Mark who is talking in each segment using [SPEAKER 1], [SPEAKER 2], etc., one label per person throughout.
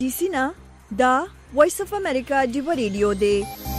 [SPEAKER 1] دیسینا دا وایس اف امریکا دیو ریډیو دی.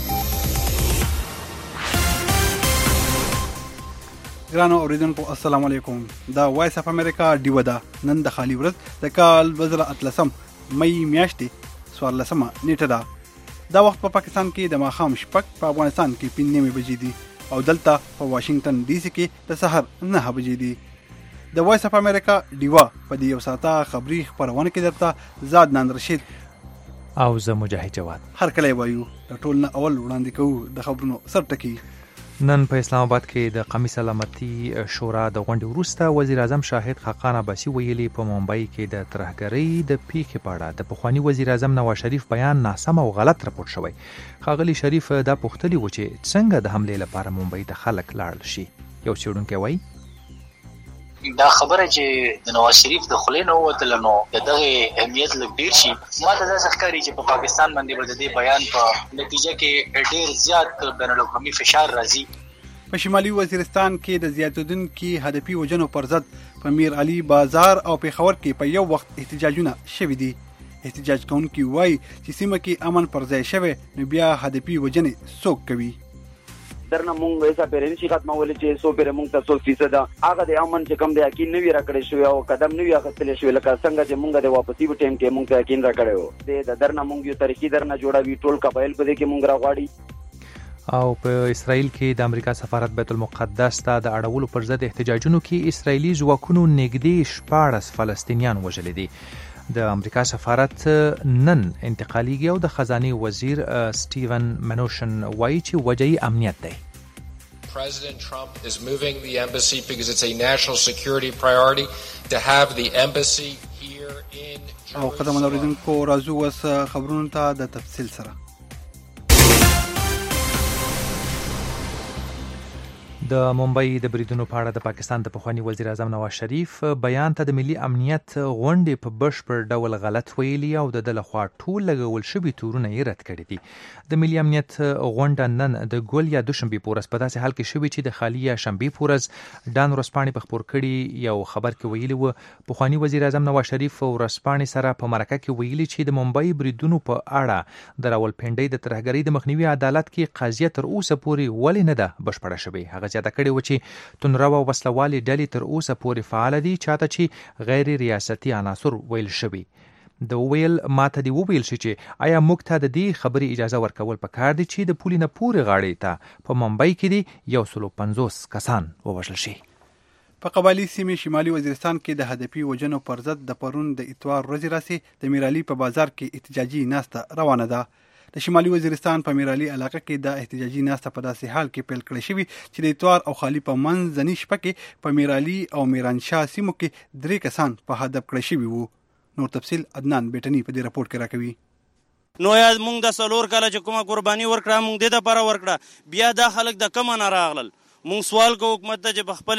[SPEAKER 2] ګرانو اوریدونکو السلام علیکم. دا وایس اف امریکا دیو ده. نن د خالی ورځ د کال 2013 مې میاشتې 14 نیټه ده. دا وخت په پاکستان کې د ماښام شپږ، په افغانستان کې 5 بجې دي او دلته په واشنگټن ډي سي کې د سحر 9 بجې دي. د وایس اف امریکا دیوا په دې یو ساعته خبري خبرونه کې درته زاد نن رشید
[SPEAKER 3] او زه مجاهد جواد
[SPEAKER 2] هر کله وایو د ټول نه اول وړاندې کوو د خبرونو سرټکی.
[SPEAKER 3] نن په اسلام آباد کې د قومي سلامتي شورا د غونډې وروسته وزیر اعظم شاهد خاقان عباسي ویلي په ممبئی کې د ترهګرۍ د پیښې په اړه د پخوانی وزیر اعظم نواز شریف بیان ناسم او غلط راپورټ شوی. ښاغلي شریف دا پوښتنه و چې څنګه د حملې لپاره ممبئی ته خلک لاړل شي. یو څېړونکی وایي
[SPEAKER 4] دا خبره چې د نواز شریف د خلې نه ووتل نو دغه اهمیت لږ ډیر شي. ما ته دا ښکاري چې په پاکستان باندې به د دې بیان په نتیجه کې ډیر زیات بین الاقوامي فشار راځي.
[SPEAKER 2] په شمالي وزیرستان کې د زیاتېدونکو هدفي وژنو پر ضد په میر علي بازار او پېښور کې په یو وخت احتجاجونه شوي دي. احتجاج کوونکي وایي چې سیمه کې امن پر ځای شوی نو بیا هدفي وژنې څوک کوي.
[SPEAKER 5] درنه مونږ ایسا پیرن شي ختمولې چې 100% مونږ ته 100% هغه د امن چې کم د یقین نوی راکړې شو او قدم نوی اخستلې شو لکه څنګه چې مونږ د واپسی په ټیم کې مونږ ته یقین راکړو. د درنه مونږ یو تاریخي درنه جوړوي ټول قبایل په دې کې مونږ راغواړي.
[SPEAKER 3] او په اسرائیل کې د امریکا سفارت بیت المقدس ته د اړولو پر ضد احتجاجونو کې اسرائیلي ځواکونو نږدې 14 فلسطینیان وژلي دي. د امریکا سفارت نن انتقالیږي او د خزانه وزیر سټیون منوشن وایي چې وجهي امنیت دی.
[SPEAKER 6] President Trump is moving the embassy because it's a national security priority to have the embassy here in Jerusalem.
[SPEAKER 2] او قدم اوریدونکو راځو وس خبرونو ته د تفصیل سره.
[SPEAKER 3] د ممبئی د بریدونو په اړه د پاکستان د پخوانی وزیر اعظم نواز شریف بیان ته د ملي امنیت غونډې په بشپړ ډول غلط ویلي او د لخوا ټول لګول شوي تورونه یې رد کړي دي. د ملي امنیت غونډه نن د ګول یا دوشنبه پورس په داسې حال کې شوې چې د خالی یا شنبه پورس ډان ورسپانې په خبر کړي یو خبر کې ویلي و پخوانی وزیر اعظم نواز شریف ورسپانې سره په مرکه کې ویلي چې د ممبئی بریدونو په اړه د راولپنډۍ د ترهګرۍ د مخنیوي عدالت کې قضیه تر اوسه پورې ولې نه ده بشپړه شوې. هغه زیاته کړې و چې تندرو او وسلوالې ډلې تر اوسه پورې فعال دي چاته چې غیر ریاستي عناصر ویل شوي. د ویل ماته دی وویل شي چې آیا موږ ته د دې خبرې اجازه ورکول پکار دي چې د پولي نه پورې غاړې ته په ممبئی کې دي 150 کسان ووژل شي.
[SPEAKER 2] په قبایلی سیمې شمالي وزیرستان کې د هدفي وژنو پر ضد د پرون د اتوار ورځې راسي د میرالي په بازار کې احتجاجي ناسته روانه ده. د شمالي وزیرستان په میرالي علاقه کې د احتجاجي ناسته په داسې حال کې پیل کړې شوې چې د اتوار او خالی په منځنۍ شپه کې په میرالي او میرانشاه سیمو کې 3 کسان په هدف کړی شوي وو. نور تفصیل عدنان بیٹنی په دې راپورټ کې راکوي.
[SPEAKER 7] نو یا مونږ د سلور کاله چې کومه قرباني ورکړه مونږ د لپاره ورکړه بیا دا خلک د کم نه راغلل. مونږ سوال کو حکومت ته چې په خپل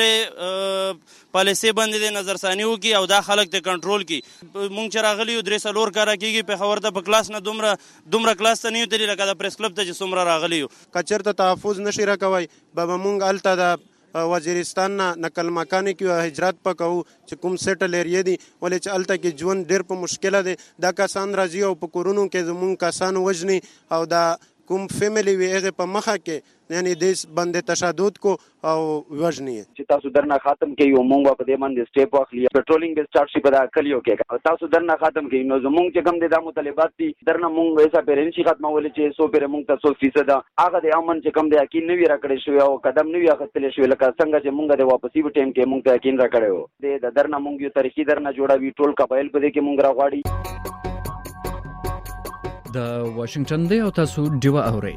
[SPEAKER 7] پالیسي باندې د نظرثاني وکي او دا خلک ته کنټرول کی. مونږ چې راغلی 3 سلور کاله کېږي په خبر ته په کلاس نه دومره کلاس ته نه یو لکه د پریس کلب ته چې څومره راغلی یو
[SPEAKER 8] کچرته تحفظ نشي راکوي به مونږ الته د وزیرستان نه نقل مکان کې هجرت پکاو چې کوم سیټل ایریا دي ولې چې الته کې ژوند ډېر په مشکله دی. دا کسان راځي او په کورونو کې زمونږ کسان وژني او دا کوم فیملی وی هغه په مخه کې یعنی دیس باندې تشدد کو او وژنی
[SPEAKER 5] چې تاسو درنه ختم کوي او مونږ په دې باندې سټیپ واخلي پټرولینګ به سٹارټ شي په دا کلیو کې تاسو درنه ختم کوي نو زمونږ چې کوم د مطالبات دي درنه مونږ ایسا پیرن شي ختمولې چې 100% مونږ ته 100% هغه د امن چې کوم د یقین نوی راکړې شو او قدم نوی اخستلې شو لکه څنګه چې مونږ د واپسی په ټیم کې مونږ ته یقین راکړو. د درنه مونږ یو تاریخي درنه جوړوي ټول قبایل په دې کې مونږ راغواړي.
[SPEAKER 9] د واشنگټن دی او تاسو دیوا اورئ.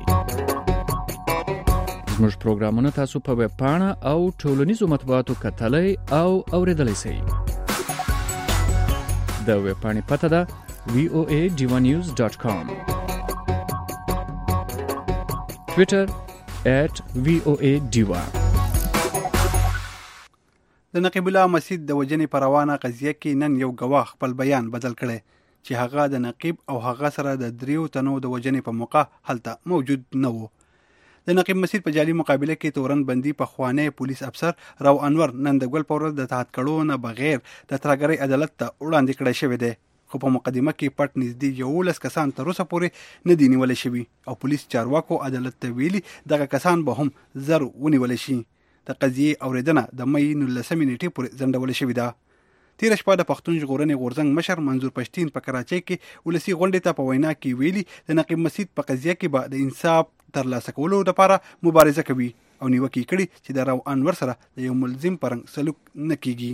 [SPEAKER 9] زموږ پروګرامونه تاسو په ویب پاڼه او ټولنیزو مطبوعاتو کتلای او اوریدلای شئ. د ویب پاڼې پته ده voadivanews.com. Twitter @voadiva.
[SPEAKER 2] د نقیب الله مسجد د وجنې په روانه قضیه کې نن یو گواه خپل بیان بدل کړي چې هغه د نقیب او هغه سره د 3 تنو د وجنې په موقع هلته موجود نه وو. د نقیب مسجد په جعلي مقابله کې تورن بندي په خوانې پولیس افسر راو انور نن د ګل پور د تحت کړو نه بغیر د ترګری عدالت ته وړاندې کړی شوی دی. خو په مقدمه کې پټ نږدې 11 کسان تر اوسه پورې نه دي نیول شوي او پولیس چارواکو عدالت ته ویلي دغه کسان به هم زر ونیول شي. د قضیې اوریدنه د مې 19 نیټې پورې ځنډول شوې ده. تیر شپه د پښتون ژغورنې غورځنګ مشر منظور پښتين په کراچۍ کې ولسی غونډې ته په وینا کې ویلي د نقیب مسعود په قضیه کې به د انصاف ترلاسه کولو لپاره مبارزه کوي او نیوکه کړي چې د راو انور سره د یو ملزم پرنګ سلوک نه کیږي.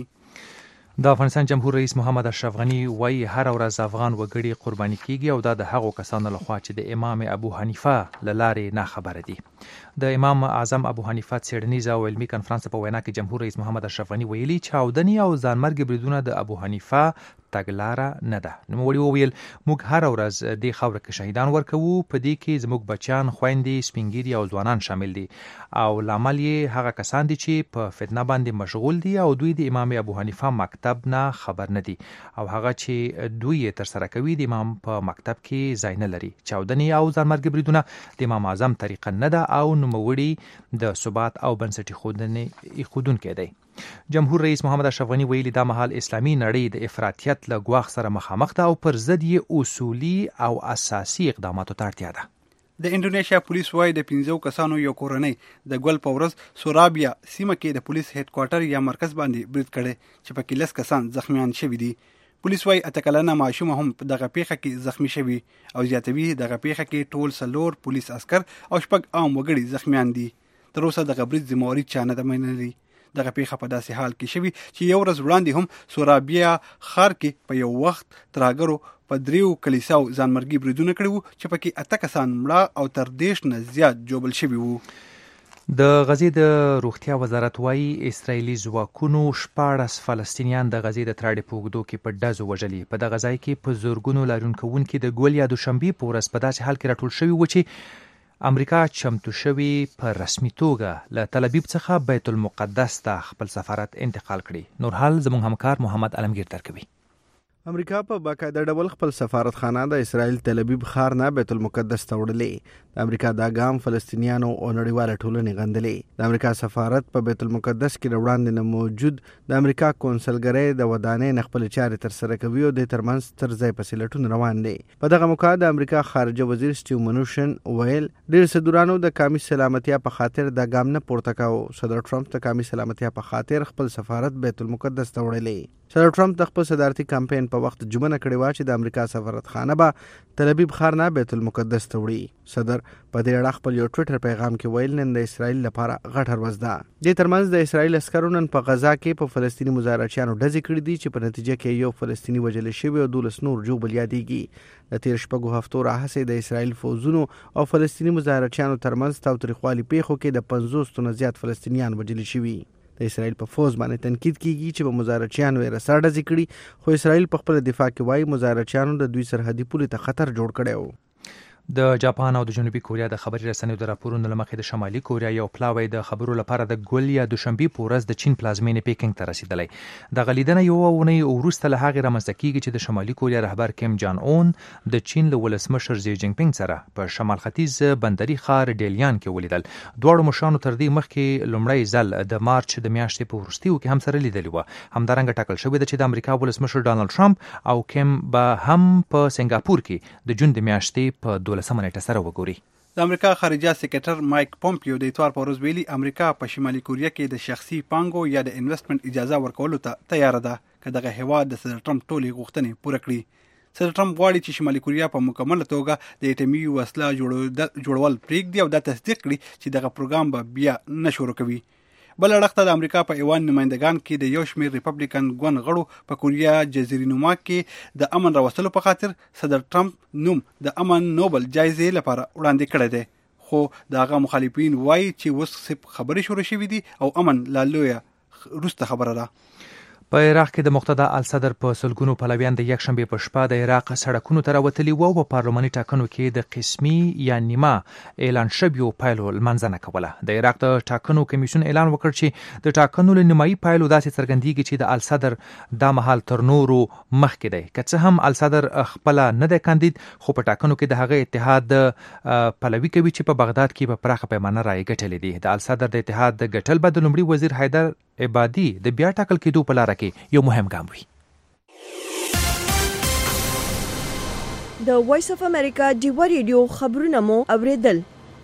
[SPEAKER 3] د افغانستان جمهور رئیس محمد اشرف غنی وایي هر ورځ افغان وګړي قرباني کیږي او دا د هغو کسانو لخوا چې د امام ابو حنیفه له لارې نه خبره دي. د امام اعظم ابو حنیفه څېړنیز او علمي کنفرانس په وینا کې جمهور رئیس محمد اشرف غنی ویلي چاودنی او ځانمرګ بریدونه د ابو حنیفه تګلاره نه ده. نوموړي وویل موږ هر ورځ د خاور کې شهیدان ورکوو، په دې کې زموږ بچیان، خويندې، سپینګیري او ځوانان شامل دي او لامل یې هغه کسان دي چې په فتنه باندې مشغول دي او دوی د امام ابو حنیفه مکتب نه خبر نه دي او هغه چې دوی تر سره کوي د امام په مکتب کې ځای نه لري. چاودنی او ځانمرګ بریدونه د امام اعظم طریقه نه ده او نوموړي د ثبات او بنسټي خودونکي دی. جمهور رئیس محمد اشرف غنی ویلي دا مهال اسلامي نړۍ د افراطیت له ګواښ سره مخامخ ده او پر ضد یې اصولي او اساسي اقداماتو ته اړتیا ده.
[SPEAKER 2] د انډونیشیا پولیس وايي د 15 کسانو یو کورنۍ د ګل په ورځ سورابیا سیمه کې د پولیس هډ کوارټر یا مرکز باندې برید کړي چې پکې 10 کسان زخمیان شوي دي. پولیس وايي اتکلنه ماشوم هم په دغه پیښه کې زخمی شوي او زیاتوي دغه پیښه کې ټول سلور پولیس عسكر او شپږ عام وګړي زخمیان دي. تر اوسه دغه برید ذمہواری چا نه منلي. دغه پیښه په داسې حال کې شوي چې یو ورځ وړاندې هم سورابیا ښار کې په یو وخت ترهګرو په 3 کلیساو ځانمرګي بریدونه کړي وو چې پکې 8 کسان مړه او تر 10 نه زیات جوبل شوي وو.
[SPEAKER 3] د غزې د روغتیا وزارت وايي اسرایلی ځواکونو 14 فلسطینیان د غزې د تراډې په اوږدو کې په ډزو وژلي. په دغه ځای کې په زورګونو لارونکوونکي د ګول یا دوشنبې په ورځ په داسې حال کې راټول شوي وو چې امریکا چمتو شوی په رسمي توګه له تل ابیب څخه بیت المقدس ته خپل سفارت انتقال کړي. نور حال زموږ همکار محمد علمگیر درکوي.
[SPEAKER 10] امریکا په باقاعده ډول خپل سفارتخانه د اسرائیل تل ابیب ښار نه بیت المقدس ته وړلې. د امریکا دا ګام فلسطینیانو او نړیواله ټولنې غندلې. د امریکا سفارت په بیت المقدس کې وړاندې نه موجود د امریکا کونسلګرۍ د ودانۍ نه خپل چارې تر سره کوي او د ترمنځ تر ځای پسې لټون روان دي. په دغه موقع د امریکا خارجه وزیر سټیو منوشن ویل ډېر صدورانو د قومي سلامتیا په خاطر د ګام نه پورته کاوه. صدر ټرمپ د قومي سلامتیا په خاطر خپل سفارت بیت المقدس ته وړلې. صدر ټرمپ د خپل صدارتي کمپاین په وخت جمله کړې و چې د امریکا سفارتخانه به تل ابیب ښار نه بیت المقدس ته وړي. صدر په دې اړه خپل یو ټویټر پیغام کې ویل نن د اسرائیل لپاره غټ ورځ ده. د ترمنځ د اسرائیل عسکرو نن په غزا کې په فلسطینی مظاهرچیانو ډزې کړې دي چې په نتیجه کې یو فلسطینی وژل شوی او 12 نور جوبل یادېږي. د تیر شپږو هفتو راهیسې د اسرائیل فوجونو او فلسطینی مظاهرچیانو ترمنځ تاوتریخوالي پیښو کې د 50 تنه زیات فلسطینیان وژل شوي. د اسرائیل په فوج باندې تنقید کیږي چې په مظاهرچیانو یې رسا ډزې کړي، خو اسرائیل په خپل دفاع کې وایي مظاهرچیانو د دوی سرحدي پولې ته خطر جوړ کړی و.
[SPEAKER 3] د جاپان او د جنوبي کوریا د خبري رسنیو د راپورونو له مخې د شمالي کوریا یو پلاوی د خبرو لپاره د ګول یا دوشنبې په ورځ د چین پلازمینې پیکینګ ته رسیدلی. دغه لیدنه یوه اونۍ وروسته له هغې رامنځته کیږي چې د شمالي کوریا رهبر کیم جان اون د چین له ولسمشر زی جینګ پینګ سره په شمال ختیځ بندري ښار ډیلیان کې ولیدل. دواړو مشرانو تر دې مخکې لومړی ځل د مارچ د میاشتې په وروستیو کې هم سره لیدلي وه. همدارنګه ټاکل شوې ده چې د امریکا ولسمشر ډانلډ ټرمپ او کیم به هم په سنګاپور کې د جون د میاشتې په 12 نیټه سره
[SPEAKER 2] د امریکا خارجه سکرټر مایک پومپیو د اتوار په ورځ ویلي امریکا په شمالي کوریا کې د شخصي پانګو یا د انویسټمنټ اجازه ورکولو ته تیار ده که دغه هیواد د صدر ټرمپ ټولې غوښتنې پوره کړي. صدر ټرمپ غواړي چې شمالي کوریا په مکمله توګه د اټومي وسله جوړول پرېږدي او دا تصدیق کړي چې دغه پروګرام به بیا نه شروع کوي. بل اړخ ته د امریکا په ایوان نمایندګان کې د یو شمېر ریپبلیکن ګوند غړو په کوریا جزیري نما کې د امن راوستلو په خاطر صدر ټرمپ نوم د امن نوبل جایزې لپاره وړاندې کړی دی، خو د هغه مخالفین وایي چې اوس خبرې شروع شوې دي او امن لا لویه وروسته خبره ده.
[SPEAKER 3] په عراق کې د مقتدا الصدر په سلګونو پلویان د یکشنبې په شپه د عراق سړکونو ته راوتلي وو او په پارلماني ټاکنو کې د قسمي یا نیمه اعلان شویو پایلو لمنځنه کوله. د عراق د ټاکنو کمیسیون اعلان وکړ چې د ټاکنو له نیمایي پایلو داسې څرګندېږي چې د الصدر دا مهال تر نورو مخکې دی. که څه هم الصدر خپله نه دی کاندید، خو په ټاکنو کې د هغه اتحاد پلوي کوي چې په بغداد کې په پراخه پیمانه رایې ګټلې دي. د الصدر د اتحاد د ګټل به د لومړي وزیر حیدر عبادي د بیا ټاکل کېدو په لاره کې یو مهم ګام وي.
[SPEAKER 1] د وایس اف امریکا ډیوه ریډیو خبرونه مو اوریدل.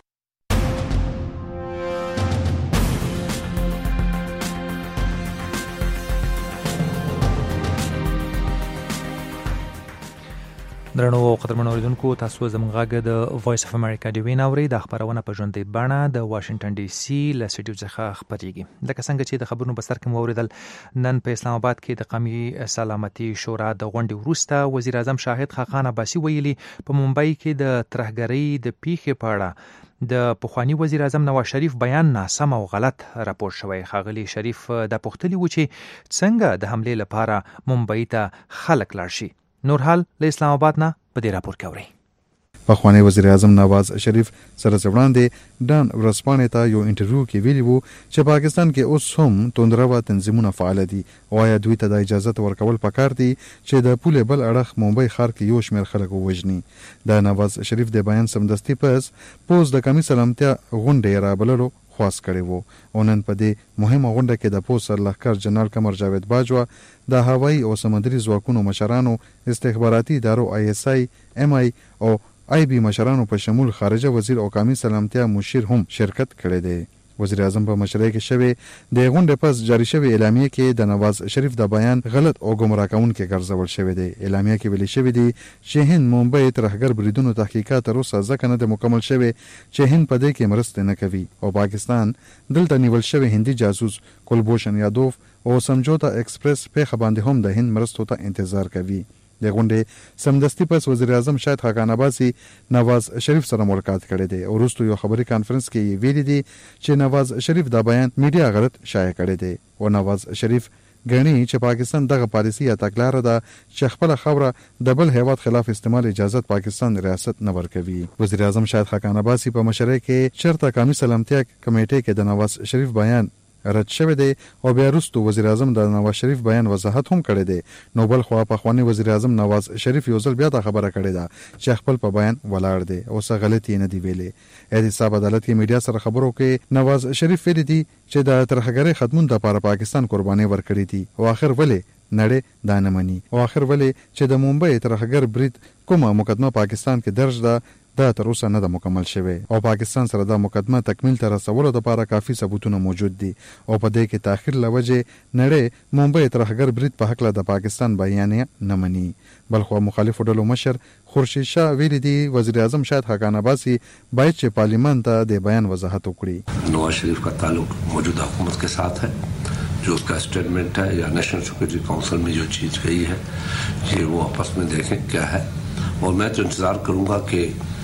[SPEAKER 3] درنو او قدرمنو اوریدونکو، تاسو زموږ غږ د وایس اف امریکا ډیوی ناوري. د خبرونه په ژوندۍ بڼه د واشنگټن ډي سي له سټډیو څخه خبريږي. لکه څنګه چې د خبرونو په سر کې مو اوریدل، نن په اسلام آباد کې د قومي سلامتي شورا د غونډې وروسته وزیر اعظم شاهد خاقان عباسي ویلي په ممبئی کې د ترهګرۍ د پیښې په اړه د پخوانی وزیر اعظم نواز شریف بیان ناسم او غلط راپور شوی. ښاغلي شریف د پوښتنې و چې څنګه د حملې لپاره ممبئی ته خلک لاړ شي. نور حال له اسلام آباد نه په دې راپور کې اوري.
[SPEAKER 11] پخوانی وزیر اعظم نواز شریف سره وړاندې ډان ورځپاڼې ته یو انټرویو کې ویلي وو چې پاکستان کې اوس هم توندروا تنظیمونه فعال دي او آیا دوی ته د اجازه ورکول پکار دي چې د پولې بل اړخ ممبئی ښار کې یو شمېر خلک ووژني. د نواز شریف د بیان سمدستي پس پوز د قومي سلامتیا غونډې رابللو خواست کړی وو او نن په دې مهمه غونډه کې د پوز سرلښکر جنرال قمر جاوید باجوا، د هوایي او سمندري ځواکونو مشرانو، استخباراتي ادارو ISI، MI او IB مشرانو په شمول خارجه وزیر او قومي سلامتیا مشیر هم شرکت کړی دی. وزیر اعظم په مشرۍ کې شوی د غونډې پس جاری شوی اعلامیه کې د نواز شریف د بیان غلط او گمراه کوونکی ګرځول شوی دی. اعلامیه کې ویل شوی دی چې هند ممبئی ترهګر بریدونو تحقیقات تر اوسه ځکه نه مکمل شوی چې هند په دې کې مرسته نه کوي او پاکستان دلته نیول شوی هندي جاسوس کلبوشن یادوف او سمجھوتا ایکسپریس په خباندې هم د هند مرستو ته انتظار کوي. د غونډې سمدستي پس وزیر اعظم شاهد خاقان عباسي نواز شریف سره ملاقات کړی دی او وروسته یو خبري کانفرنس کې ویلي دی چې نواز شریف دا بیان میډیا غلط شایع کړی دی او نواز شریف ګڼي چې پاکستان دغه پالیسي یا تګلاره ده چې خپل خبره د بل هیواد خلاف استعمال اجازه پاکستان ریاست نه ورکوي. وزیر اعظم شاهد خاقان عباسي په مشرۍ کې چرته قومي سلامتیا کمیټې کې د نواز شریف بیان رد شوی دی او بیا وروسته وزیر اعظم د نواز شریف بیان وضاحت هم کړی دی. نو بل خو پخوانی وزیر اعظم نواز شریف یو ځل بیا دا خبره کړې ده چې خپل په بیان ولاړ دی او څه غلطي نه دی ویلې. احتساب عدالت کې میډیا سره خبرو کې نواز شریف ویلي دی چې د ترهګرۍ ختمون لپاره پاکستان قرباني ورکړي دي او اخر ولې نړۍ دا نه مني او اخر ولې چې د ممبئی ترهګر برید کومه مقدمه پاکستان کې درج ده دا تر اوسه نه ده مکمل شوی او پاکستان سره دا مقدمه تکمیل ته رسولو لپاره کافي ثبوتونه موجود دي او په دې کې تاخير لوجه نړۍ ممبئی ترهګر برید په حق له د پاکستان بیانیه نه مني. بلخو مخالفو ډلو مشر خورشید شاه ویلي دی وزیر اعظم شاهد خاقان عباسي باید چې پارلیمان ته د بیان وضاحت وکړي.
[SPEAKER 12] نواز شریف کا تعلق موجودہ حکومت کے ساتھ ہے. جو اس کا اسٹیٹمنٹ ہے یا نیشنل سیکورٹی کونسل میں جو چیز گئی ہے یہ وہ آپس میں دیکھیں کیا ہے اور میں تو انتظار کروں گا کہ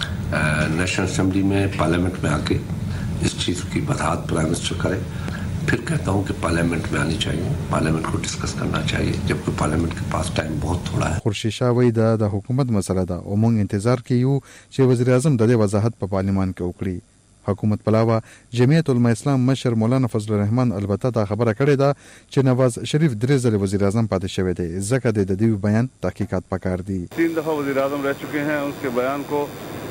[SPEAKER 12] نیشنل اسمبلی میں پارلیمنٹ میں آ کے اس چیز کی وضاحت پرائم منسٹر کرے. پھر کہتا ہوں کہ پارلیمنٹ میں آنی چاہیے، پارلیمنٹ کو ڈسکس کرنا چاہیے جبکہ پارلیمنٹ کے پاس ٹائم بہت تھوڑا ہے.
[SPEAKER 11] خورشید شاه وایي د حکومت مسله ده او موږ انتظار کوو چې وزیر اعظم د دې وضاحت په پارلیمان کې وکړي. حکومت پلاوه جمعیت علماء اسلام مشر مولانا فضل الرحمن البته دا خبره کړې ده چې نواز شریف درې ځله وزیر اعظم پاتې شوی دی ځکه د دې بیان تحقیقات پکار دي.
[SPEAKER 13] 3 دفعہ وزیر اعظم رہ چکے ہیں، اس کے بیان کو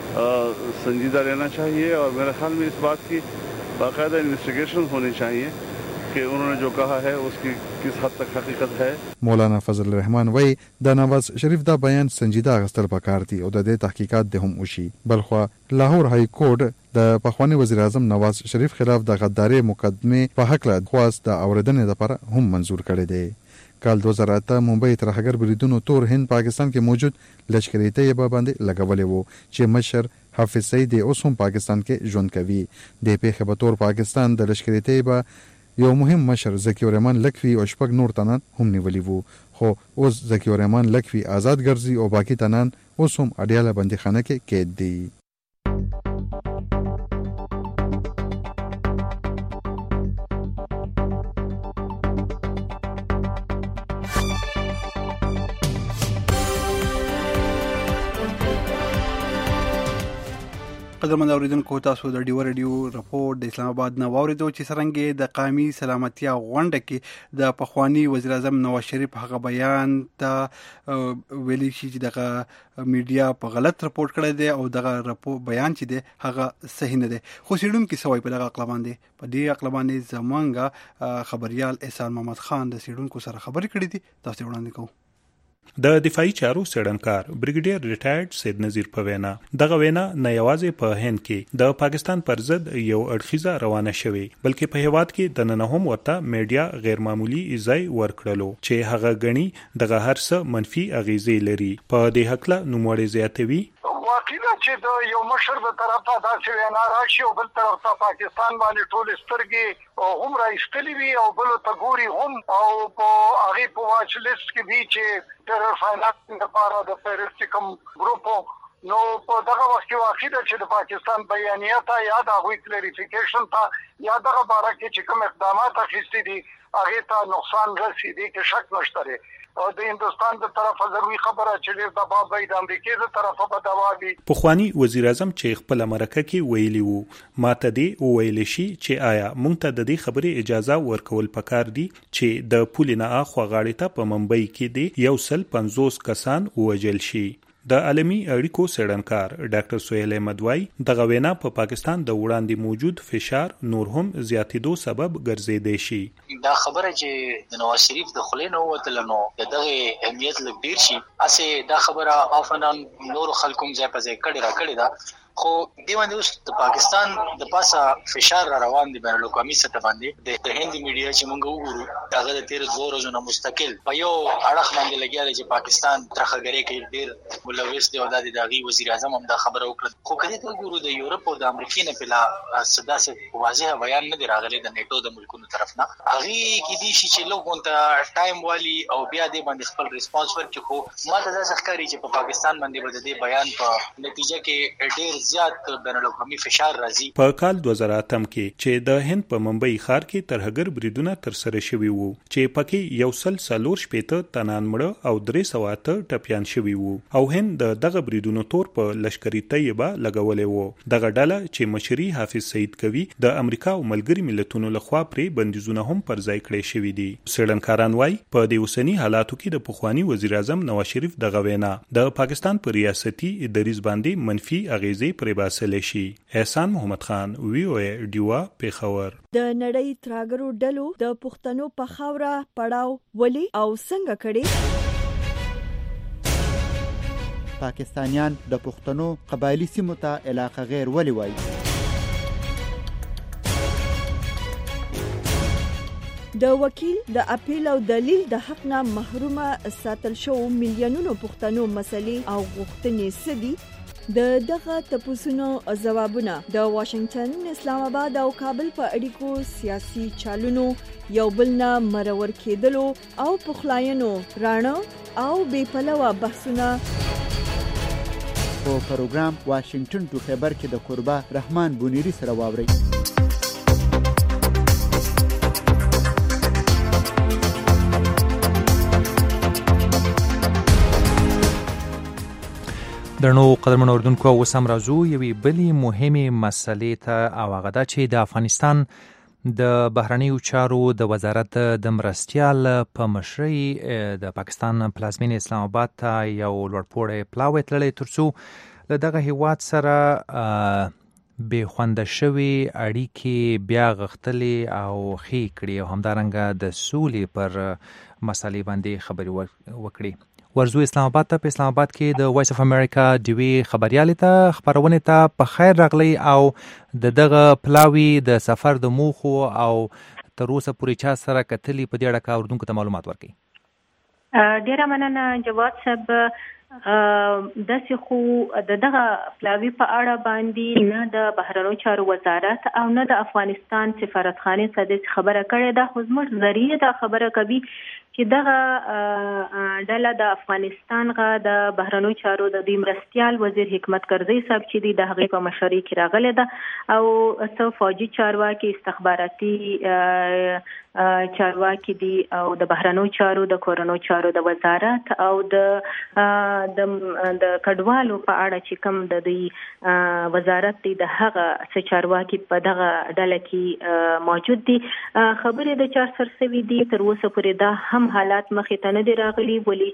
[SPEAKER 13] سنجیدہ لینا چاہیے اور میرے خیال میں اس بات کی باقاعدہ انویسٹیگیشن ہونی چاہیے کہ انہوں نے جو کہا ہے اس کی کس حد تک حقیقت ہے. مولانا
[SPEAKER 11] فضل الرحمن وای د نواز شریف دا بیان سنجیده اخیستل پکار دي او د دې تحقیقات د هم وشي. بلخو لاهور های کورټ د پخوانی وزیر اعظم نواز شریف خلاف د غداري مقدمه په حق له خواست د اوریدنې لپاره هم منظور کړی دی. کال 2008 ممبئی ترهګر بریدونو تور هند پاکستان کې موجود لشکري طیبه باندې لګولې وو چې مشر حافظ سعید اوس هم پاکستان کې ژوند کوي. د پیښه په تور پاکستان د لشکري طیبه یو مهم مشر ذکی الرحمن لکوی او شپږ نور تنان هم نیولي وو خو اوس ذکی الرحمن لکوی آزاد ګرځي او باقی تنان اوس هم اډیاله بندیخانه کې قید دي.
[SPEAKER 2] قدرمن اوریدونکو، تاسو د ډیو ریډیو رپورټ د اسلام آباد نه واوریدو چې څرنګه د قومي سلامتیا غونډه کې د پخوانی وزیر اعظم نواز شریف هغه بیان ته ویلي شي چې دغه میډیا په غلط رپورټ کړی دی او دغه بیان چې دی هغه صحیح نه دی. خو سیډونکو سوای په دغه عقل باندې زمونږ خبريال احسان محمد خان د سیډونکو سره خبرې کړې دي، تاسو وړاندې کوو.
[SPEAKER 14] د دفاعي چارو سړنکار بریګیډیر ریټایرډ سید نذیر په وینا دغه وینا نه یوازې په هند کې د پاکستان پر ضد یو اړخیزه روانه شوې بلکې په هیواد کې د نن هم ورته میډیا غیر معمولی ځای ورکړلو چې هغه غني دغه هر څه منفي اغیزې لري. په دې حق له نوموړی زیاتوي
[SPEAKER 15] واقعا چې د یو مشر د طرفه داسې وینا راشي او بل طرف ته پاکستان باندې ټول سترګې هم راایستلې وي او بل ته ګوري هم او په هغه په واچ لیست کې وي چې ټیرر فاینانسینګ لپاره د ټیرریسټیکم ګروپو نو په دغه وخت کې واقعا چې د پاکستان بیانیه ته یا د هغوی کلیریفیکیشن ته یا دغه باره کې چې کوم اقدامات اخیستي دي هغه ته نقصان رسیدي کې شک نشته دی. او د هندستان د طرفه ضروري خبره چې ډېر د باب د امریکای د طرفه به دوا وي.
[SPEAKER 14] پخوانی وزیر اعظم چې خپل مرکه کې ویلي وو ماته دې ویل شي چې آیا مونږ ته د دې خبرې اجازه ورکول پکار دي چې د پولې نه اخوا غاړې ته په ممبئی کې دي 150 کسان ووجل شي. د عالمي اړیکو سړنکار ډاکټر سہیل احمد وايي دغه وینا په پاکستان د وړاندې موجود فشار نور هم زیاتېدو سبب ګرځېدای شي.
[SPEAKER 4] دا خبره چې د نواز شریف د خلینو وتلنو دغه اهمیت لګیر شي اسه دا خبره افنان نور خلکو ځای په ځای کړي را کړي دا خو دیوانه اوس د پاکستان د پاسه فشار را روان دی بین الاقوامي سطح باندې د هند میډیا چې مونږ وګورو هغه د 13 ورځې مستقل په یو اړخ باندې لګیا دی چې پاکستان ترخګری کوي ډیر ملوث دی او د دغه وزیر اعظم هم دا خبره وکړه خو کله ته وګورو د یورپ او د امریکای نه بلا صدا سه واضح بیان نه دی راغلی د نیټو د ملکونو طرف نه هغه کې دي چې لوګون ته ټایم والی او بیا دې باندې خپل ریسپانس ورکړي خو ما ته ځکه ښکاري چې په پاکستان باندې به د بیان په نتیجه کې ډیر زیات بین الاقوامي فشار راځي.
[SPEAKER 14] په کال 2008 کې چې د هند په ممبئی ښار کې ترهګر بریدونه تر سره شوي وو چې پکې 140 تنان مړه او 300 ټپيان شوي وو او هند دغه بریدونو تور په لشکري طیبه لګولې وو. دغه ډله چې مشري حافظ سعید کوي د امریکا او ملګری ملتونو لخوا پرې بندیزونه هم پر ځای کړی شوي دي. سړنکاران وايي په دې اوسنی حالاتو کې د پخوانی وزیر اعظم نواز شریف دغه وینا د پاکستان پر ریاستي دریځ باندې منفي اغیزې پرې شي. احسان محمد خان وی او ډیوا پیښور.
[SPEAKER 1] د نړۍ تراګرو ډلو د پښتنو په خاوره پړاو ولي او څنګه کړي
[SPEAKER 16] پاکستانیان د پښتنو قبایلی سیمو ته علاقه غیر ولي وایي.
[SPEAKER 1] د وکیل د اپیل او دلیل د حق نه محرومه ساتل شو میلیونونو پښتنو مسلې او غوښتنې سدي د دغه تپوسونو ځوابونه د واشنگټن، اسلام آباد او کابل په اړیکو سیاسي چالونو یو بل نه مرور کېدلو او پخلاینو راڼه او بې پلوه بحثونه
[SPEAKER 16] په پروګرام واشنگټن ټو خبر کې د قربا رحمان بونیری سره واوري.
[SPEAKER 3] درنو قدرمنو اردوونکو اوس هم راځو یوې بلې مهمې مسلې ته او هغه دا چې د افغانستان د بهرنیو چارو د وزارت د مرستیال په مشرۍ د پاکستان پلازمینې اسلام آباد ته یو لوړپوړی پلاوی تللی تر څو له دغه هیواد سره بې خونده شوي اړیکې بیا غښتلې او ښې کړي او همدارنګه د سولې پر مسلې باندې خبرې وکړي. ورزو اسلام آباد ته په اسلام آباد کې د وایس اف امریکا ډیوی خبريالې ته خبرونه ته په خیر راغلی او دغه پلاوی د سفر د موخو او تر اوسه پورې چا سره کتلی په دې اړه کا اردوونکو ته معلومات ورکړي.
[SPEAKER 17] ډیره مننه جواد صاحب. داسې خو دغه پلاوی په اړه باندې نه د بهرنیو چارو وزارت او نه د افغانستان سفارتخانه څخه خبره کړې ده خو زموږ ذریعہ دا خبره کوي چې دغه ډله د افغانستان غا د بهرنیو چارو د مرستیال وزیر حکمت کرزی صاحب چې د هغې په مشرۍ کې راغلی ده او څو فوجي چارواکي استخباراتي چارواکي دي او د بهرنیو چارو د کورنیو چارو د وزارت او د کډوالو په اړه چې کوم د دوی وزارت دی د هغه څه چارواکي په دغه ډله کې موجود دي. خبرې د چار سرسوي دي تر اوسه پورې دا هم حالات مخې ته نه دي راغلي ولې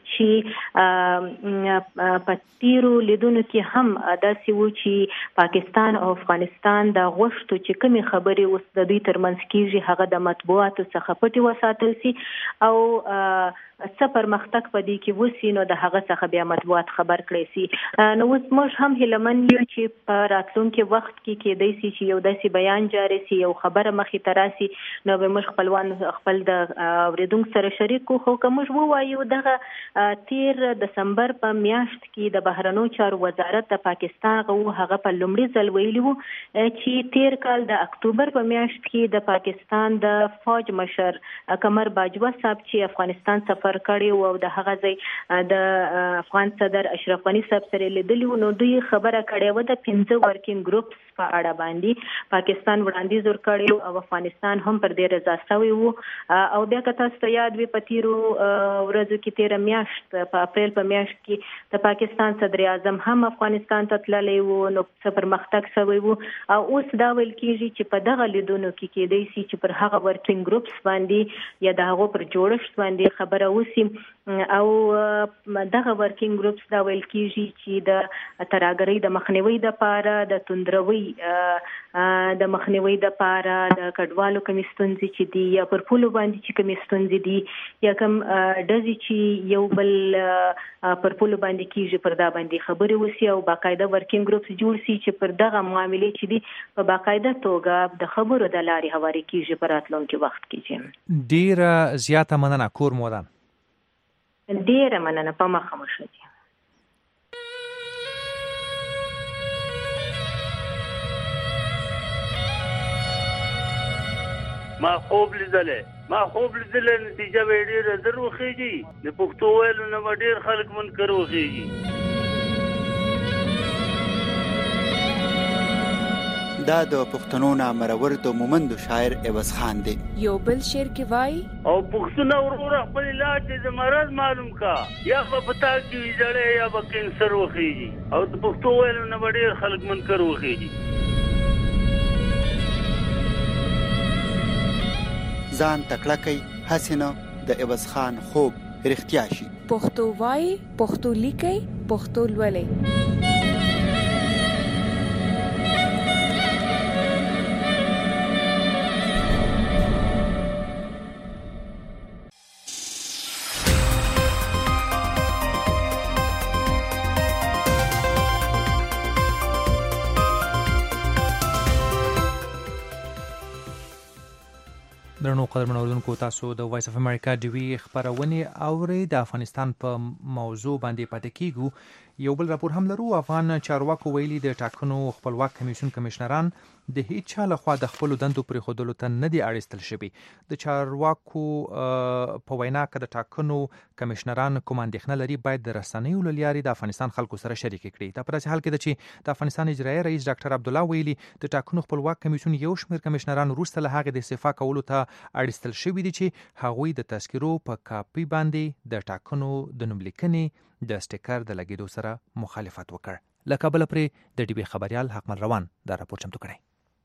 [SPEAKER 17] چې په تیرو لیدونو کې هم داسې و چې پاکستان او افغانستان د غوښتو چې کومې خبرې اوس د دوی ترمنځ کېږي هغه د مطبوعاتو څخه پټې وساتل سي او څه پرمختګ په دې کې وسی نو د هغه څخه بیا مطبوعات خبر کړي سي. نو اوس موږ هم هیلمن یو چې په راتلونکي وخت کې کېدای شي چې یو داسې بیان جاری سي، یو خبره مخې ته راسي، نو به موږ خپل د اوریدونکو سره شریک کو. خو که موږ ووایو دغه 13 دسمبر په میاشت کې د بهرنیو چارو وزارت د پاکستان هغه په لومړي ځل ویلي وو چې 13 کال د اکتوبر په میاشت کې د پاکستان د فوج مشر قمر باجوه صاحب چې افغانستان سفر کړی او د هغه ځای د افغان صدر اشرف غني صاحب سره لیدلی نو دوی خبره کړې و د 15 ورکینګ ګروپس په اړه باندې پاکستان وړاندیز ورکړی او افغانستان هم پر دې رضا شوی وو. او بیا که تاسو ته یاد وي په تیرو ورځو کې 13 میاشت په اپریل په میاشت کې د پاکستان صدر اعظم هم افغانستان ته تللی وو نو څه پرمختګ شوی وو. او اوس دا ویل کېږي چې په دغه لیدونو کې کېدای شي چې پر هغه ورکینګ ګروپس باندې یا د هغو پر جوړښت باندې خبره وشي. او دغه ورکینګ ګروپس دا ویل کېږي چې د ترهګرۍ د مخنیوي دپاره، د توندروي د مخنیوي دپاره، د کډوالو کومې ستونزې چې دي یا پر پولو باندې چې کومې ستونزې دي یا کوم ډزې چې یو بل پر پولو باندې کېږي پر دا باندې خبرې وشي او باقاعده ورکینګ ګروپس جوړ شي چې پر دغه معاملې چې دي په باقاعده توګه د خبرو د لارې هواري کېږي په راتلونکي وخت کې.
[SPEAKER 3] ډېره زیاته مننه. کور مو ودان.
[SPEAKER 17] ډېره مننه. په مخه مو ښه.
[SPEAKER 18] ما خوب لیدلې نتیجه به ډېره زر وخېږي. د پښتو ویلو نه به ډېر خلک منکر وخېږي.
[SPEAKER 16] دا د پښتنو نامرور د مومندو شاعر عوض خان دی.
[SPEAKER 19] یو بل شعر کې وایي
[SPEAKER 18] او پښتون وروره خپل علاج د مرض معلوم کا یا په پتا کې ویځړې یا به کینسر وخېږي او د پښتو ویلو نه به ډېر خلک منکر وخېږي.
[SPEAKER 16] ځان تکړه کوي هسې نه د عوض خان خوب رښتیا شي.
[SPEAKER 19] پښتو وایي، پښتو لیکي، پښتو لولي.
[SPEAKER 3] درنو قدرمن اوریدونکو، تاسو د وایس اف امریکا ډیوی خبرونه اورئ. د افغانستان په موضوع باندې پاتې کیږو. یو بل راپور هم لرو. افغان چارواکو ویلي د ټاکنو خپلواک کمیشن کمشنران د هیڅ چا لخوا د خپل دندو پرېښودلو ته نه دي اړیستل شوي. د چارواکو په وینا که د ټاکنو کمشنران کوم اندېښنه لري باید د رسنیو له لارې د افغانستان خلکو سره شریک کړي. دا په داسې حال کې ده چې د افغانستان اجرایي رئیس ډاکټر عبدالله ویلي د ټاکنو خپلواک کمیسیون یو شمېر کمشنران وروسته له هغې د استعفا کولو ته اړیستل شوي دي چې هغوی د تذکرو په کاپي باندې د ټاکنو د نوملیکنې د سټیکر د لګېدو سره مخالفت وکړ. له کابله پرې د ډیبي خبریال حقمل روان دا راپور چمتو کړی.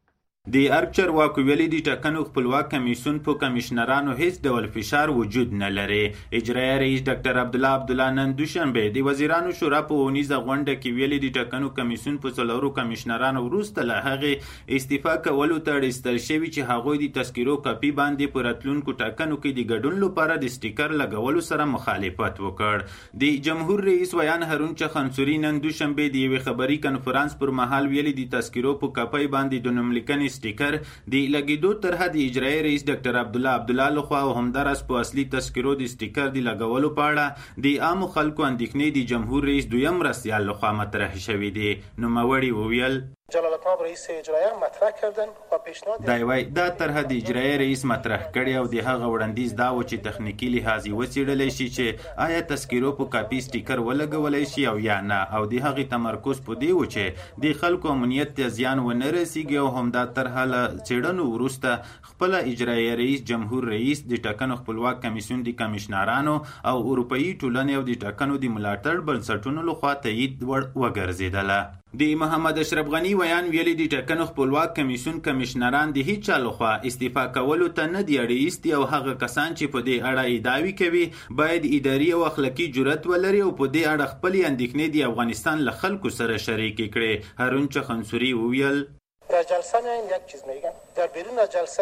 [SPEAKER 20] د ارګ چارواکو ویلي د ټاکنو خپلواک کمیسیون په کمشنرانو هیڅ ډول فشار وجود نه لري. اجرایي رئیس ډاکټر عبدالله نن دوشنبه د وزیرانو شورا په اونیزه غونډه کې ویلي د ټاکنو کمیسیون په څلورو کمشنرانو وروسته له هغې استعفا کولو ته اړیستل شوي چې هغوی د تذکرو کاپي باندې په راتلونکو ټاکنو کې د ګډون لپاره د سټیکر لګولو سره مخالفت وکړ. د جمهور رئیس ویان هارون چخنسوري نن دوشنبه د یوې خبري کنفرانس پر مهال ویلي د تذکرو په کاپي باندې د نوملیکنې سټیکر د لګیدو طرحه د اجرایي رئیس ډاکټر عبدالله لخوا او همداراز په اصلي تذکرو د سټیکر د لګولو په اړه د عامو خلکو اندېښنې د جمهور رئیس دویم مرستیال لخوا مطرح شوي دي. نوموړي وویل
[SPEAKER 21] جلالتمآب رئیس اجرایه مطرح کردن و پیشنهاد
[SPEAKER 20] دا طرحه د اجرایي رئیس مطرح کړي او د هغه وړاندیز دا و چې تخنیکی لحاظ وڅېړلی شي چې آیا تذکرو په کاپي سټیکر ولګولی شي او یا نه، او د هغې تمرکز په دې و چې د خلکو امنیت ته زیان ونه رسیږي او همدا طرحه له څېړنو وروسته خپله اجرایي رئیس جمهور رئیس د ټاکنو خپلواک کمیسیون د کمشنرانو او اروپایي ټولنې او د ټاکنو د ملاتړ بنسټونو لخوا تایید وګرځېدله. د محمد اشرف غني ویان ویلي د ټاکنو خپلواک کمیسیون کمشنران د هیڅ چا لخوا استعفا کولو ته نه دي اړیستي او هغه کسان چې په دې اړه ادعاوې کوي باید اداري او اخلاقي جرأت ولري او په دې اړه خپلې اندېښنې د افغانستان له خلکو سره شریکې کړي. هارون چخنسوري وویل
[SPEAKER 21] در جلسه میایم یک چیز میگم، در بیرون از جلسه